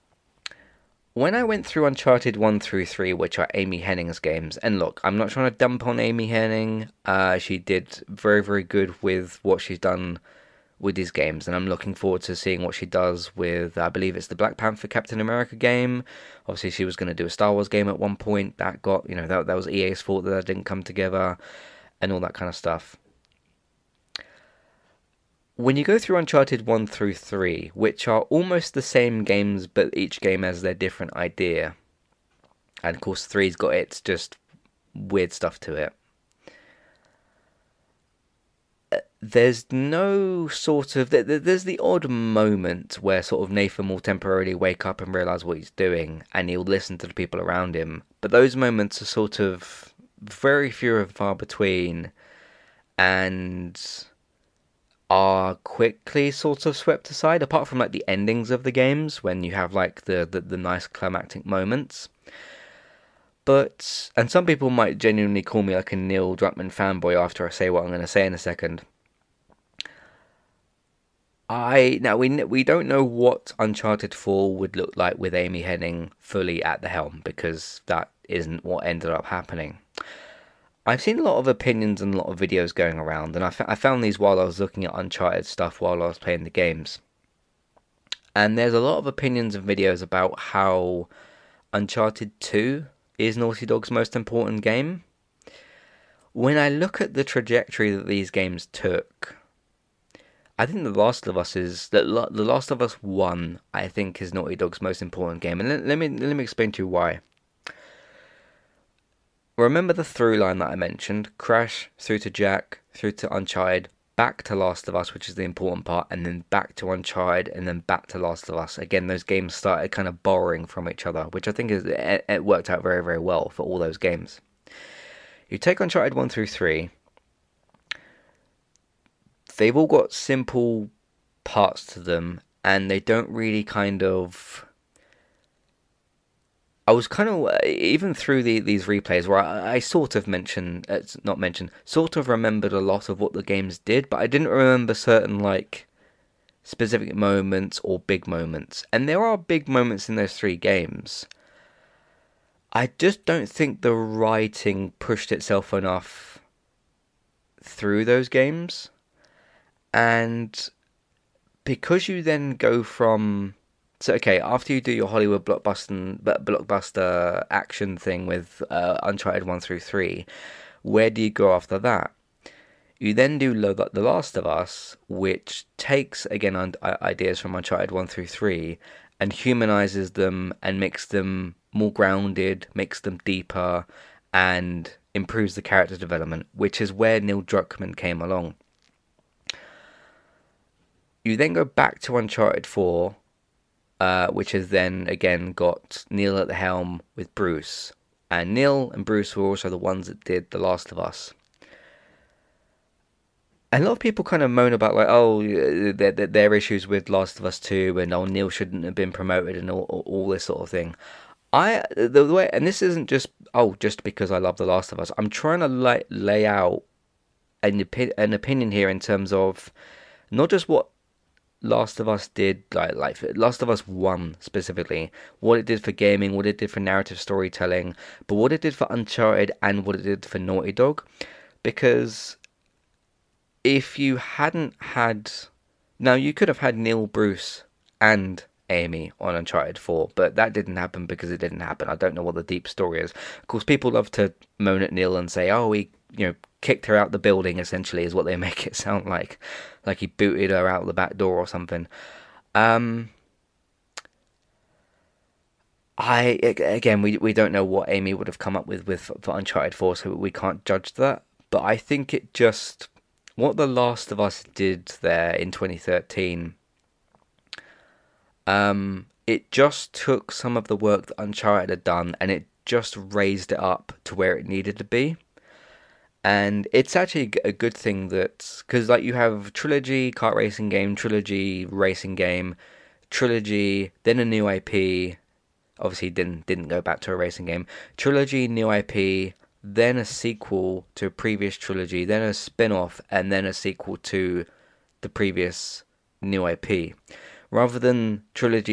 I went through Uncharted 1 through 3, which are Amy Hennig's games, and look, I'm not trying to dump on Amy Hennig, she did very, very good with what she's done with these games, and I'm looking forward to seeing what she does with, I believe it's the Black Panther Captain America game. Obviously she was going to do a Star Wars game at one point, that got, you know, that was EA's fault that didn't come together, and all that kind of stuff. When you go through Uncharted 1 through 3, which are almost the same games, but each game has their different idea, and of course 3's got its just weird stuff to it, there's no sort of, there's the odd moment where sort of Nathan will temporarily wake up and realise what he's doing, and he'll listen to the people around him, but those moments are sort of very few and far between, and are quickly sort of swept aside, apart from like the endings of the games, when you have like the nice climactic moments. But, and some people might genuinely call me like a Neil Druckmann fanboy after I say what I'm going to say in a second. Now we don't know what Uncharted 4 would look like with Amy Hennig fully at the helm, because that isn't what ended up happening. I've seen a lot of opinions and a lot of videos going around, and I found these while I was looking at Uncharted stuff while I was playing the games. And there's a lot of opinions and videos about how Uncharted 2 is Naughty Dog's most important game. When I look at the trajectory that these games took, I think The Last of Us The Last of Us 1, I think, is Naughty Dog's most important game. And let me explain to you why. Remember the through line that I mentioned? Crash, through to Jack, through to Uncharted, back to Last of Us, which is the important part, and then back to Uncharted, and then back to Last of Us. Again, those games started kind of borrowing from each other, which I think it worked out very, very well for all those games. You take Uncharted 1 through 3, they've all got simple parts to them, and they don't really kind of... I was kind of, even through these replays where I sort of sort of remembered a lot of what the games did, but I didn't remember certain, like, specific moments or big moments. And there are big moments in those 3 games. I just don't think the writing pushed itself enough through those games. And because you then go from... So, okay, after you do your Hollywood blockbuster action thing with Uncharted 1 through 3, where do you go after that? You then do The Last of Us, which takes, again, ideas from Uncharted 1 through 3 and humanizes them and makes them more grounded, makes them deeper, and improves the character development, which is where Neil Druckmann came along. You then go back to Uncharted 4, which has then, again, got Neil at the helm with Bruce. And Neil and Bruce were also the ones that did The Last of Us. And a lot of people kind of moan about, like, oh, their issues with Last of Us 2, and oh, Neil shouldn't have been promoted, and all this sort of thing. The way, and this isn't just because I love The Last of Us. I'm trying to lay out an opinion here in terms of not just what Last of Us did, like Last of Us 1 specifically, what it did for gaming, what it did for narrative storytelling, but what it did for Uncharted and what it did for Naughty Dog. Because if you hadn't had... Now, you could have had Neil, Bruce, and Amy on Uncharted 4, but that didn't happen because it didn't happen. I don't know what the deep story is. Of course, people love to moan at Neil and say, oh, he, kicked her out the building, essentially, is what they make it sound like. Like he booted her out the back door or something. Again, we don't know what Amy would have come up with for Uncharted 4, so we can't judge that. But I think it just... What The Last of Us did there in 2013... it just took some of the work that Uncharted had done and it just raised it up to where it needed to be. And it's actually a good thing that... Because, like, you have trilogy, kart racing game, trilogy, racing game, trilogy, then a new IP. Obviously, didn't go back to a racing game. Trilogy, new IP, then a sequel to a previous trilogy, then a spin-off, and then a sequel to the previous new IP. Rather than trilogy,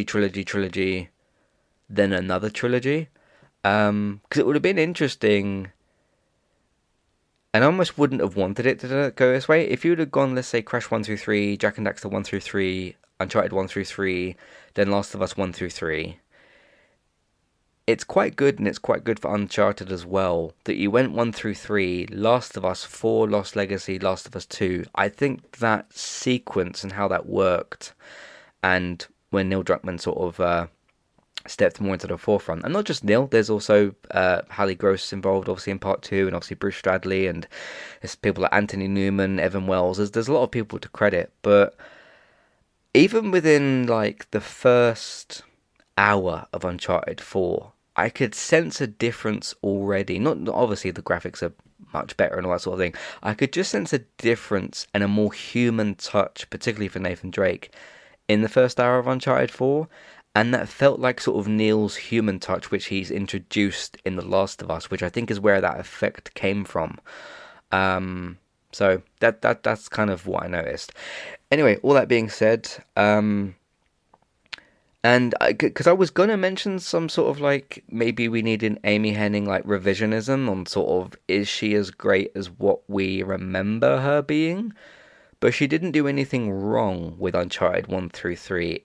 then another trilogy. Because it would have been interesting... And I almost wouldn't have wanted it to go this way. If you would have gone, let's say, Crash 1 through 3, Jak and Daxter 1 through 3, Uncharted 1 through 3, then Last of Us 1 through 3. It's quite good, and it's quite good for Uncharted as well, that you went 1 through 3, Last of Us 4, Lost Legacy, Last of Us 2. I think that sequence and how that worked, and when Neil Druckmann sort of... stepped more into the forefront. And not just Neil, there's also Hallie Gross involved, obviously, in part 2, and obviously Bruce Stradley, and there's people like Anthony Newman, Evan Wells. There's a lot of people to credit, but even within, like, the first hour of Uncharted 4, I could sense a difference already. Not obviously, the graphics are much better and all that sort of thing. I could just sense a difference and a more human touch, particularly for Nathan Drake, in the first hour of Uncharted 4. And that felt like sort of Neil's human touch, which he's introduced in The Last of Us, which I think is where that effect came from. So that's kind of what I noticed. Anyway, all that being said, and because I was going to mention some sort of, like, maybe we need an Amy Hennig, like, revisionism on sort of, is she as great as what we remember her being? But she didn't do anything wrong with Uncharted 1 through 3.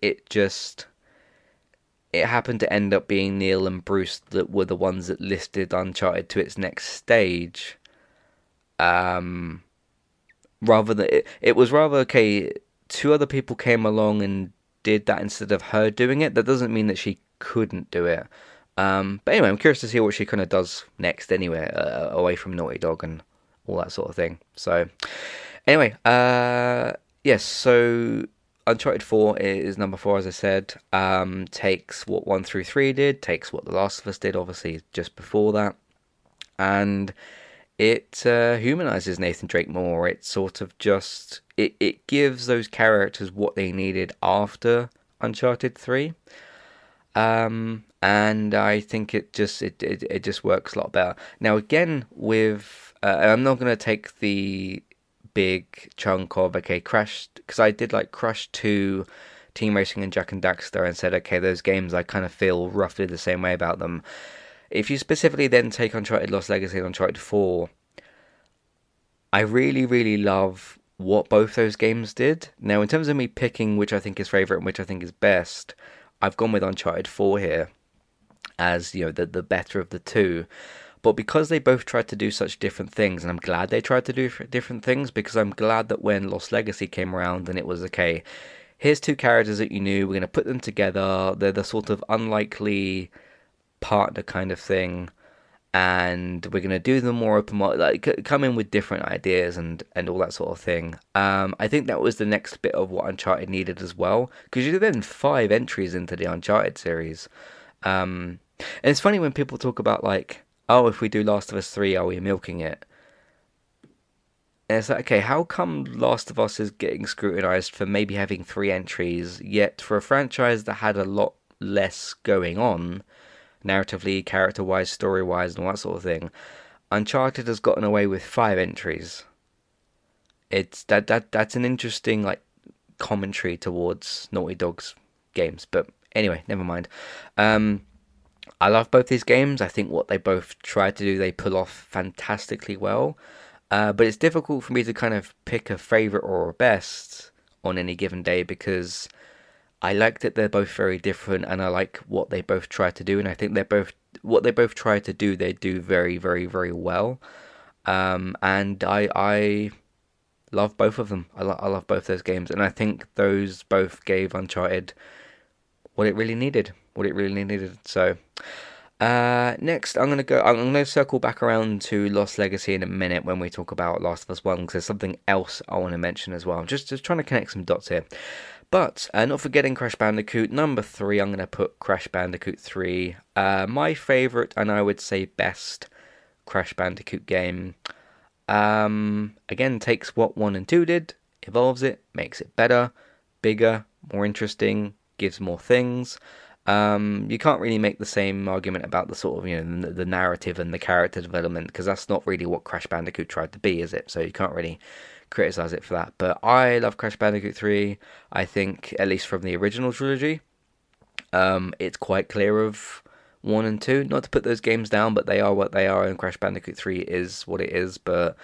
It happened to end up being Neil and Bruce that were the ones that lifted Uncharted to its next stage. Rather than... It was rather, okay, 2 other people came along and did that instead of her doing it. That doesn't mean that she couldn't do it. But anyway, I'm curious to see what she kind of does next anyway, away from Naughty Dog and all that sort of thing. So, anyway, yes, so... Uncharted 4 is number 4, as I said. Takes what 1 through 3 did, takes what The Last of Us did, obviously, just before that. And it humanizes Nathan Drake more. It sort of just it gives those characters what they needed after Uncharted 3. And I think it just works a lot better. Now again, with I'm not gonna take the big chunk of okay, Crash, because I did like Crash 2, Team Racing, and Jak and Daxter, and said okay, those games I kind of feel roughly the same way about them. If you specifically then take Uncharted Lost Legacy and Uncharted 4, I really, really love what both those games did. Now, in terms of me picking which I think is favorite and which I think is best, I've gone with Uncharted 4 here as, you know, the better of the two. But because they both tried to do such different things, and I'm glad they tried to do different things, because I'm glad that when Lost Legacy came around and it was, okay, here's two characters that you knew, we're going to put them together, they're the sort of unlikely partner kind of thing, and we're going to do them more open, like come in with different ideas and all that sort of thing. I think that was the next bit of what Uncharted needed as well, because you're then 5 entries into the Uncharted series. And it's funny when people talk about like, oh, if we do Last of Us 3, are we milking it? And it's like, okay, how come Last of Us is getting scrutinized for maybe having 3 entries, yet for a franchise that had a lot less going on, narratively, character-wise, story-wise, and all that sort of thing, Uncharted has gotten away with 5 entries. It's that's an interesting like commentary towards Naughty Dog's games, but anyway, never mind. I love both these games. I think what they both try to do, they pull off fantastically well. But it's difficult for me to kind of pick a favorite or a best on any given day, because I like that they're both very different, and I like what they both try to do, and I think what they both try to do, they do very, very, very well. And I love both of them. I love both those games, and I think those both gave Uncharted what it really needed. So next, I'm gonna circle back around to Lost Legacy in a minute when we talk about Last of Us 1, because there's something else I want to mention as well. I'm just trying to connect some dots here. But not forgetting Crash Bandicoot, number 3, I'm going to put Crash Bandicoot 3. My favourite, and I would say best, Crash Bandicoot game. Again, takes what 1 and 2 did, evolves it, makes it better, bigger, more interesting, gives more things. You can't really make the same argument about the sort of, you know, the narrative and the character development, because that's not really what Crash Bandicoot tried to be, is it? So you can't really criticize it for that. But I love Crash Bandicoot 3. I think, at least from the original trilogy, it's quite clear of 1 and 2. Not to put those games down, but they are what they are, and Crash Bandicoot 3 is what it is. But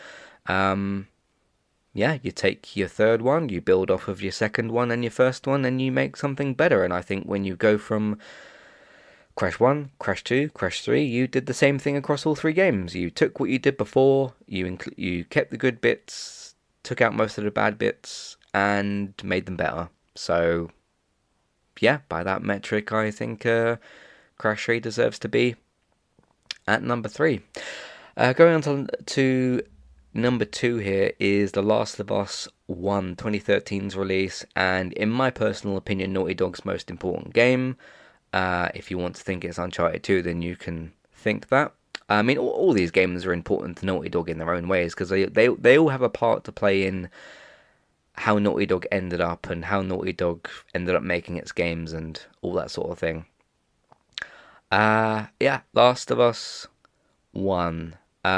yeah, you take your third one, you build off of your second one and your first one, and you make something better. And I think when you go from Crash 1, Crash 2, Crash 3, you did the same thing across all 3 games. You took what you did before, you kept the good bits, took out most of the bad bits, and made them better. So yeah, by that metric, I think Crash 3 deserves to be at number 3. Going on to number 2 here is The Last of Us 1, 2013's release, and in my personal opinion, Naughty Dog's most important game. If you want to think it's Uncharted 2, then you can think that. I mean, all these games are important to Naughty Dog in their own ways, because they all have a part to play in how Naughty Dog ended up, and how Naughty Dog ended up making its games, and all that sort of thing. Yeah, Last of Us 1.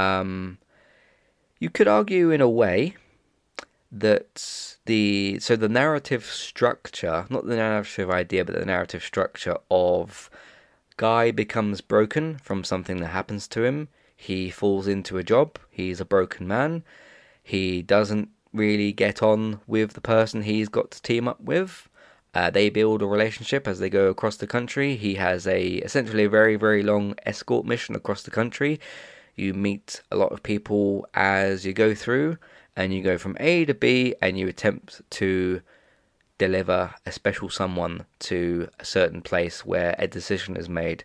You could argue in a way that the narrative structure, not the narrative idea, but the narrative structure of Guy becomes broken from something that happens to him. He falls into a job. He's a broken man. He doesn't really get on with the person he's got to team up with. They build a relationship as they go across the country. He has essentially a very, very long escort mission across the country. You meet a lot of people as you go through, and you go from A to B, and you attempt to deliver a special someone to a certain place where a decision is made.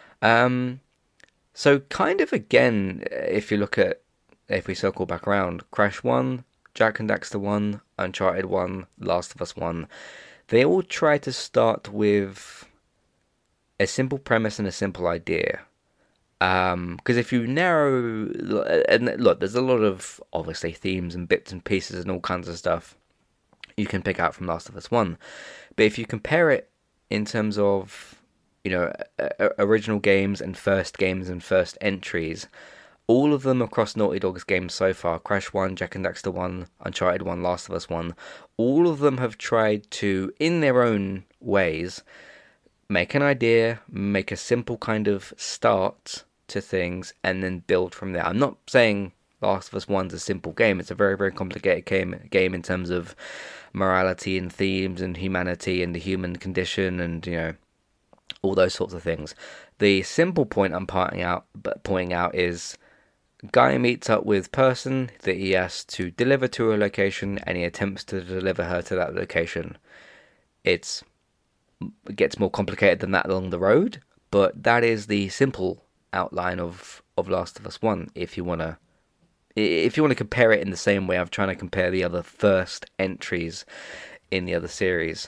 So kind of again, if we circle back around, Crash 1, Jak and Daxter 1, Uncharted 1, Last of Us 1, they all try to start with a simple premise and a simple idea. Because if you narrow, and look, there's a lot of obviously themes and bits and pieces and all kinds of stuff you can pick out from Last of Us 1. But if you compare it in terms of, original games and first entries, all of them across Naughty Dog's games so far, Crash 1, Jak and Daxter 1, Uncharted 1, Last of Us 1, all of them have tried to, in their own ways, make an idea, make a simple kind of start to things, and then build from there. I'm not saying Last of Us 1's a simple game. It's a very, very complicated game in terms of morality and themes and humanity and the human condition and, all those sorts of things. The simple point I'm pointing out is guy meets up with person that he has to deliver to a location, and he attempts to deliver her to that location. It gets more complicated than that along the road, but that is the simple outline of Last of Us 1. If you want to compare it in the same way I'm trying to compare the other first entries in the other series.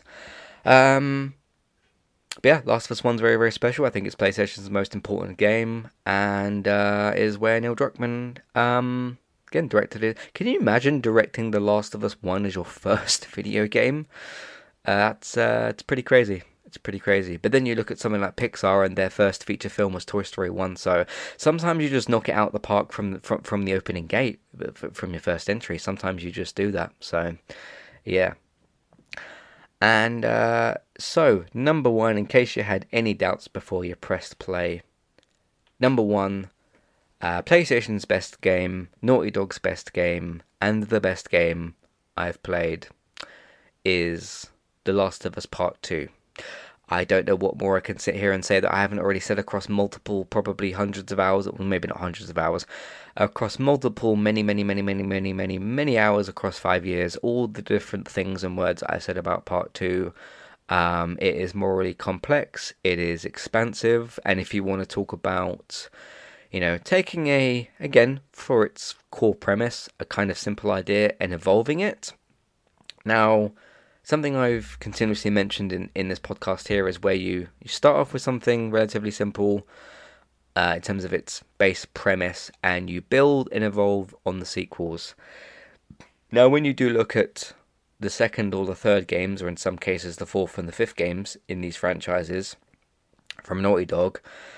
But yeah, Last of Us 1's very, very special. I think it's PlayStation's most important game, and is where Neil Druckmann again directed it. Can you imagine directing The Last of Us 1 as your first video game? It's pretty crazy. It's pretty crazy. But then you look at something like Pixar, and their first feature film was Toy Story 1. So sometimes you just knock it out the park from the opening gate, from your first entry. Sometimes you just do that. So yeah. And so, number one, in case you had any doubts before you pressed play, number one, PlayStation's best game, Naughty Dog's best game, and the best game I've played is The Last of Us Part 2. I don't know what more I can sit here and say that I haven't already said across multiple, probably hundreds of hours, or maybe not hundreds of hours, across multiple, many hours across 5 years, all the different things and words I said about Part 2. It is morally complex, it is expansive, and if you want to talk about, taking again, for its core premise, a kind of simple idea and evolving it. Now, something I've continuously mentioned in this podcast here is where you start off with something relatively simple in terms of its base premise, and you build and evolve on the sequels. Now, when you do look at the second or the third games, or in some cases the fourth and the fifth games in these franchises from Naughty Dog,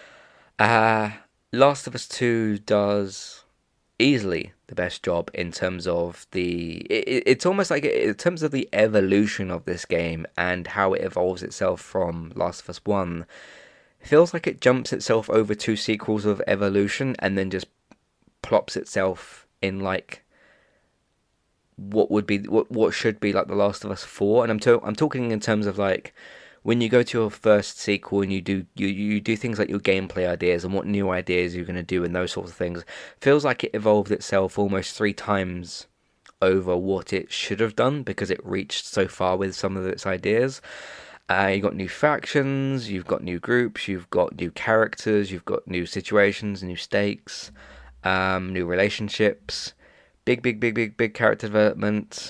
Last of Us 2 does easily the best job in terms of it's almost like in terms of the evolution of this game and how it evolves itself from Last of Us 1. It feels like it jumps itself over two sequels of evolution and then just plops itself in like what should be like The Last of Us 4. And I'm talking in terms of like when you go to your first sequel and you do things like your gameplay ideas and what new ideas you're going to do and those sorts of things, feels like it evolved itself almost 3 times over what it should have done because it reached so far with some of its ideas. You've got new factions, you've got new groups, you've got new characters, you've got new situations, new stakes, new relationships, big character development,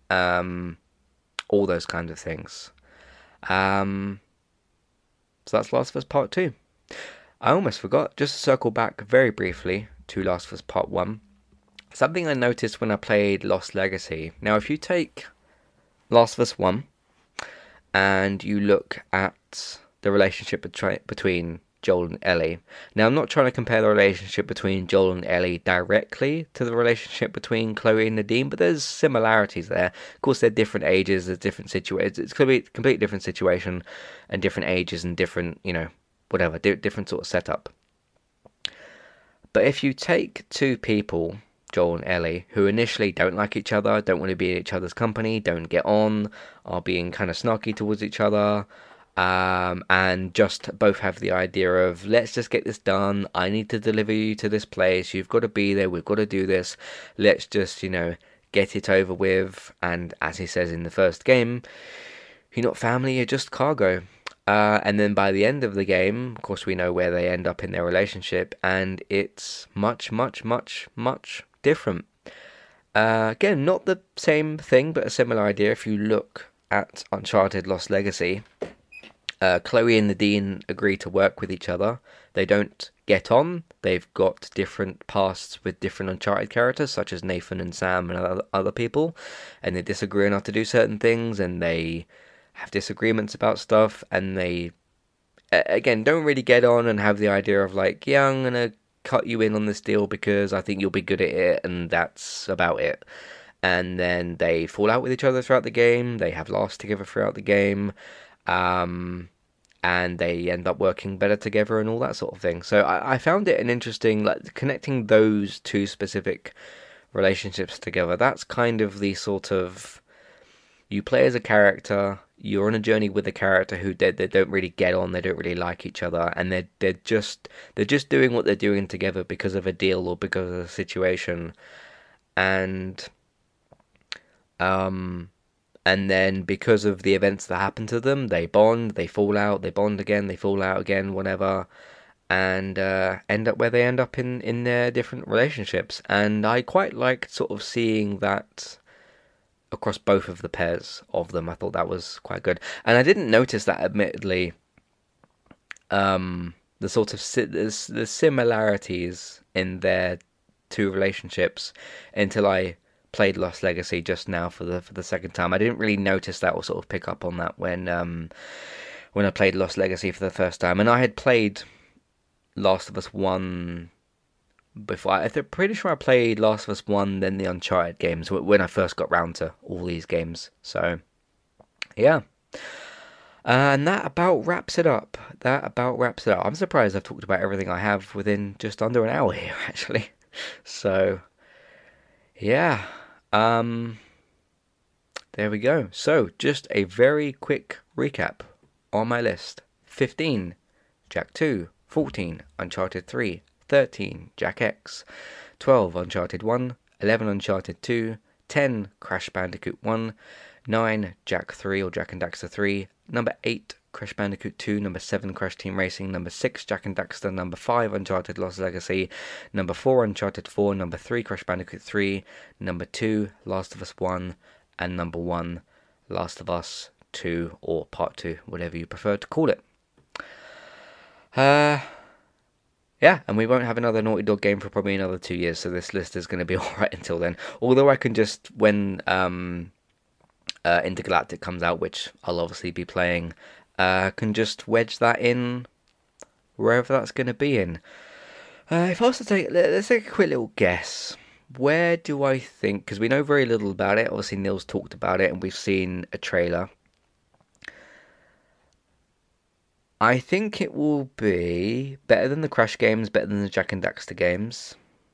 all those kinds of things. So that's Last of Us Part 2. I almost forgot, just to circle back very briefly to Last of Us Part 1. Something I noticed when I played Lost Legacy. Now, if you take Last of Us 1 and you look at the relationship between Joel and Ellie. Now, I'm not trying to compare the relationship between Joel and Ellie directly to the relationship between Chloe and Nadine, but there's similarities there. Of course, they're different ages, there's different situations. It's going to be a completely different situation and different ages and different, different sort of setup. But if you take two people, Joel and Ellie, who initially don't like each other, don't want to be in each other's company, don't get on, are being kind of snarky towards each other, and just both have the idea of, let's just get this done, I need to deliver you to this place, you've got to be there, we've got to do this, let's just, get it over with, and as he says in the first game, you're not family, you're just cargo. And then by the end of the game, of course we know where they end up in their relationship, and it's much different. Again, not the same thing, but a similar idea. If you look at Uncharted Lost Legacy, Chloe and Nadine agree to work with each other. They don't get on. They've got different pasts with different Uncharted characters, such as Nathan and Sam and other people, and they disagree on how to do certain things, and they have disagreements about stuff, and they, again, don't really get on and have the idea of like, yeah, I'm gonna cut you in on this deal because I think you'll be good at it, and that's about it. And then they fall out with each other throughout the game. They have laughs together throughout the game. And they end up working better together and all that sort of thing. So I found it an interesting, like, connecting those two specific relationships together. That's kind of the sort of, you play as a character, you're on a journey with a character who they don't really get on, they don't really like each other, and they're just doing what they're doing together because of a deal or because of a situation, and and then because of the events that happen to them, they bond, they fall out, they bond again, they fall out again, whatever, and end up where they end up in their different relationships. And I quite liked sort of seeing that across both of the pairs of them. I thought that was quite good. And I didn't notice that, admittedly, the sort of the similarities in their two relationships until I played Lost Legacy just now for the second time. I didn't really notice that or sort of pick up on that when I played Lost Legacy for the first time. And I had played Last of Us 1 before. I'm pretty sure I played Last of Us 1, then the Uncharted games when I first got round to all these games. So, yeah. And that about wraps it up. I'm surprised I've talked about everything I have within just under an hour here, actually. So, yeah. There we go. So, just a very quick recap on my list. 15, Jak 2. 14, Uncharted 3. 13, Jak X. 12, Uncharted 1. 11, Uncharted 2. 10, Crash Bandicoot 1. 9, Jak 3 or Jak and Daxter 3. Number 8, Crash Bandicoot 2. Number 7, Crash Team Racing. Number 6, Jak and Daxter. Number 5, Uncharted Lost Legacy. Number 4, Uncharted 4. Number 3, Crash Bandicoot 3. Number 2, Last of Us 1. And number 1, Last of Us 2 or Part 2, whatever you prefer to call it. Yeah, and we won't have another Naughty Dog game for probably another 2 years, so this list is going to be alright until then. Although I can just, when Intergalactic comes out, which I'll obviously be playing, can just wedge that in wherever that's going to be in. If I was to let's take a quick little guess. Where do I think, because we know very little about it, obviously Neil's talked about it and we've seen a trailer. I think it will be better than the Crash games, better than the Jak and Daxter games.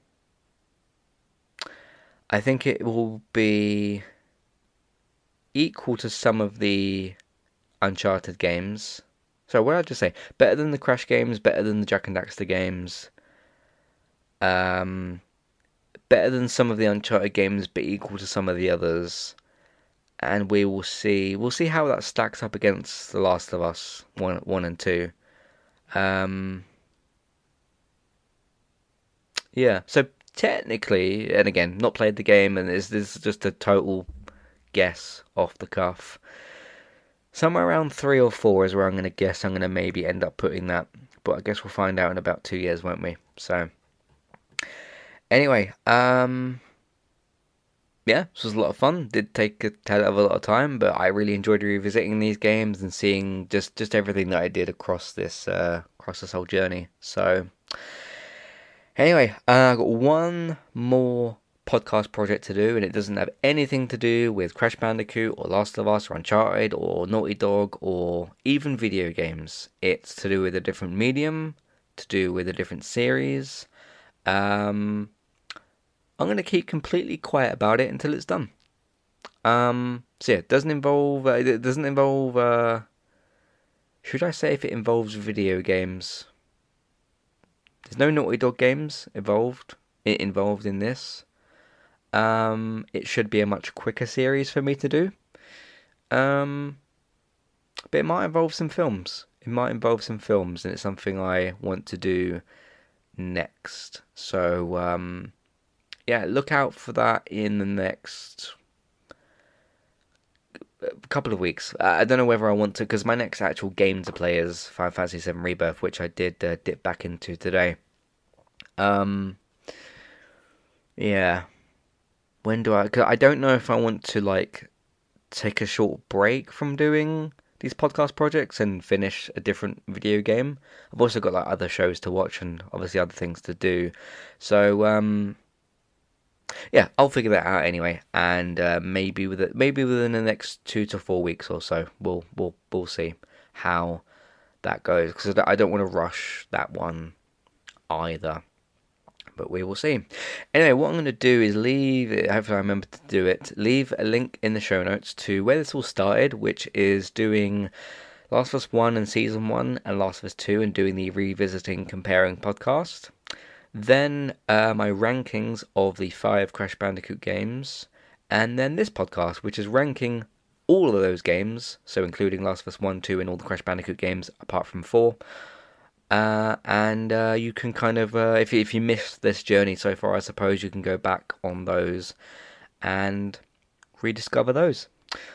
I think it will be equal to some of the Uncharted games. So what did I just say? Better than the Crash games, better than the Jak and Daxter games. Better than some of the Uncharted games, but equal to some of the others. And we will see. We'll see how that stacks up against The Last of Us 1 and 2. Yeah. So technically, and again, not played the game, and this is just a total guess off the cuff. Somewhere around 3 or 4 is where I'm going to guess. I'm going to maybe end up putting that, but I guess we'll find out in about 2 years, won't we? So. Anyway, yeah, this was a lot of fun. Did take a hell of a lot of time, but I really enjoyed revisiting these games and seeing just everything that I did across this whole journey. So, anyway, I've got one more podcast project to do, and it doesn't have anything to do with Crash Bandicoot or Last of Us or Uncharted or Naughty Dog or even video games. It's to do with a different medium, to do with a different series. I'm going to keep completely quiet about it until it's done. So yeah, it doesn't involve, should I say if it involves video games? There's no Naughty Dog games involved in this. It should be a much quicker series for me to do. But it might involve some films. And it's something I want to do next. So, yeah, look out for that in the next a couple of weeks. I don't know whether I want to, because my next actual game to play is Final Fantasy VII Rebirth, which I did dip back into today. Yeah. When do I? Cause I don't know if I want to like take a short break from doing these podcast projects and finish a different video game. I've also got like other shows to watch and obviously other things to do. So yeah, I'll figure that out anyway, and maybe within the next 2 to 4 weeks or so, we'll see how that goes, because I don't want to rush that one either. But we will see. Anyway, what I'm going to do is hopefully I remember to do it, leave a link in the show notes to where this all started, which is doing Last of Us 1 and Season 1 and Last of Us 2 and doing the Revisiting Comparing podcast. Then my rankings of the 5 Crash Bandicoot games. And then this podcast, which is ranking all of those games, so including Last of Us 1, 2 and all the Crash Bandicoot games apart from 4. And you can kind of, if you missed this journey so far, I suppose you can go back on those and rediscover those.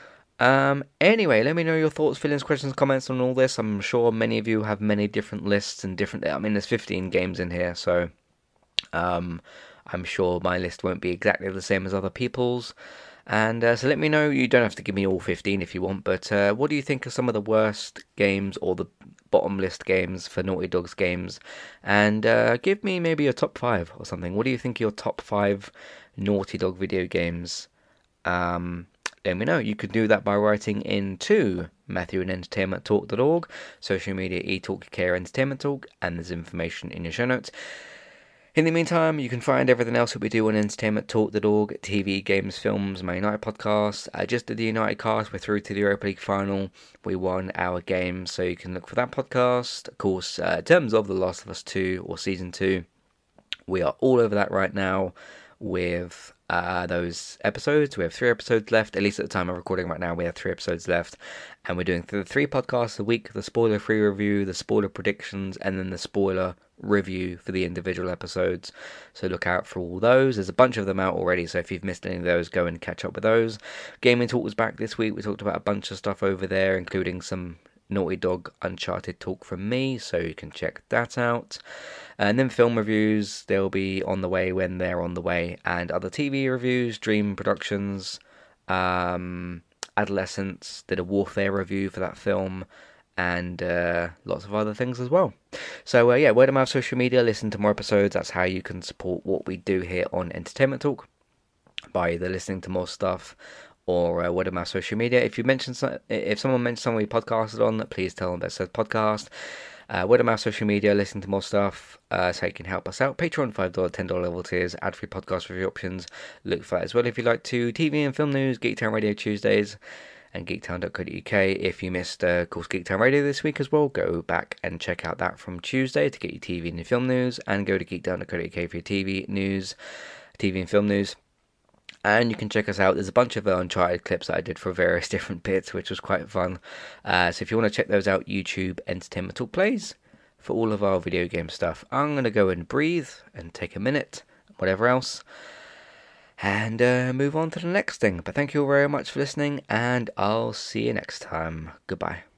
Anyway, let me know your thoughts, feelings, questions, comments on all this. I'm sure many of you have many different lists and there's 15 games in here, so I'm sure my list won't be exactly the same as other people's. And so let me know. You don't have to give me all 15 if you want, but what do you think are some of the worst games or the bottom list games for Naughty Dog's games? And give me maybe a top 5 or something. What do you think are your top 5 Naughty Dog video games? Let me know. You could do that by writing into Matthew@entertainmenttalk.org, social media eTalk, Entertainment Talk, and there's information in your show notes. In the meantime, you can find everything else that we do on entertainmenttalk.org, TV, games, films, my United podcast. I just did the United cast. We're through to the Europa League final. We won our game, so you can look for that podcast. Of course, in terms of The Last of Us 2 or Season 2, we are all over that right now with those episodes. We have 3 episodes left, at least at the time of recording right now. We have 3 episodes left, and we're doing 3 podcasts a week: the spoiler-free review, the spoiler predictions, and then the spoiler review for the individual episodes. So look out for all those. There's a bunch of them out already, so if you've missed any of those, go and catch up with those. Gaming Talk was back this week. We talked about a bunch of stuff over there, including some Naughty Dog Uncharted talk from me, so you can check that out. And then film reviews, they'll be on the way when they're on the way, and other TV reviews, Dream Productions, Adolescence, did a Warfare review for that film, and lots of other things as well. So yeah, word of mouth, social media, listen to more episodes. That's how you can support what we do here on Entertainment Talk, by either listening to more stuff or word of mouth, social media. If someone mentions something we podcasted on, please tell them that says podcast. Word of mouth, social media, listen to more stuff, so you can help us out. Patreon, $5, $10 level tiers, ad-free podcast review options. Look for that as well if you'd like to. TV and film news, Geektown Radio Tuesdays, and geektown.co.uk. If you missed, of course, Geektown Radio this week as well, go back and check out that from Tuesday to get your TV and your film news, and go to geektown.co.uk for your TV and film news. And you can check us out. There's a bunch of Uncharted clips that I did for various different bits, which was quite fun. So if you want to check those out, YouTube Entertainment Talk plays for all of our video game stuff. I'm going to go and breathe and take a minute, whatever else, and move on to the next thing. But thank you all very much for listening, and I'll see you next time. Goodbye.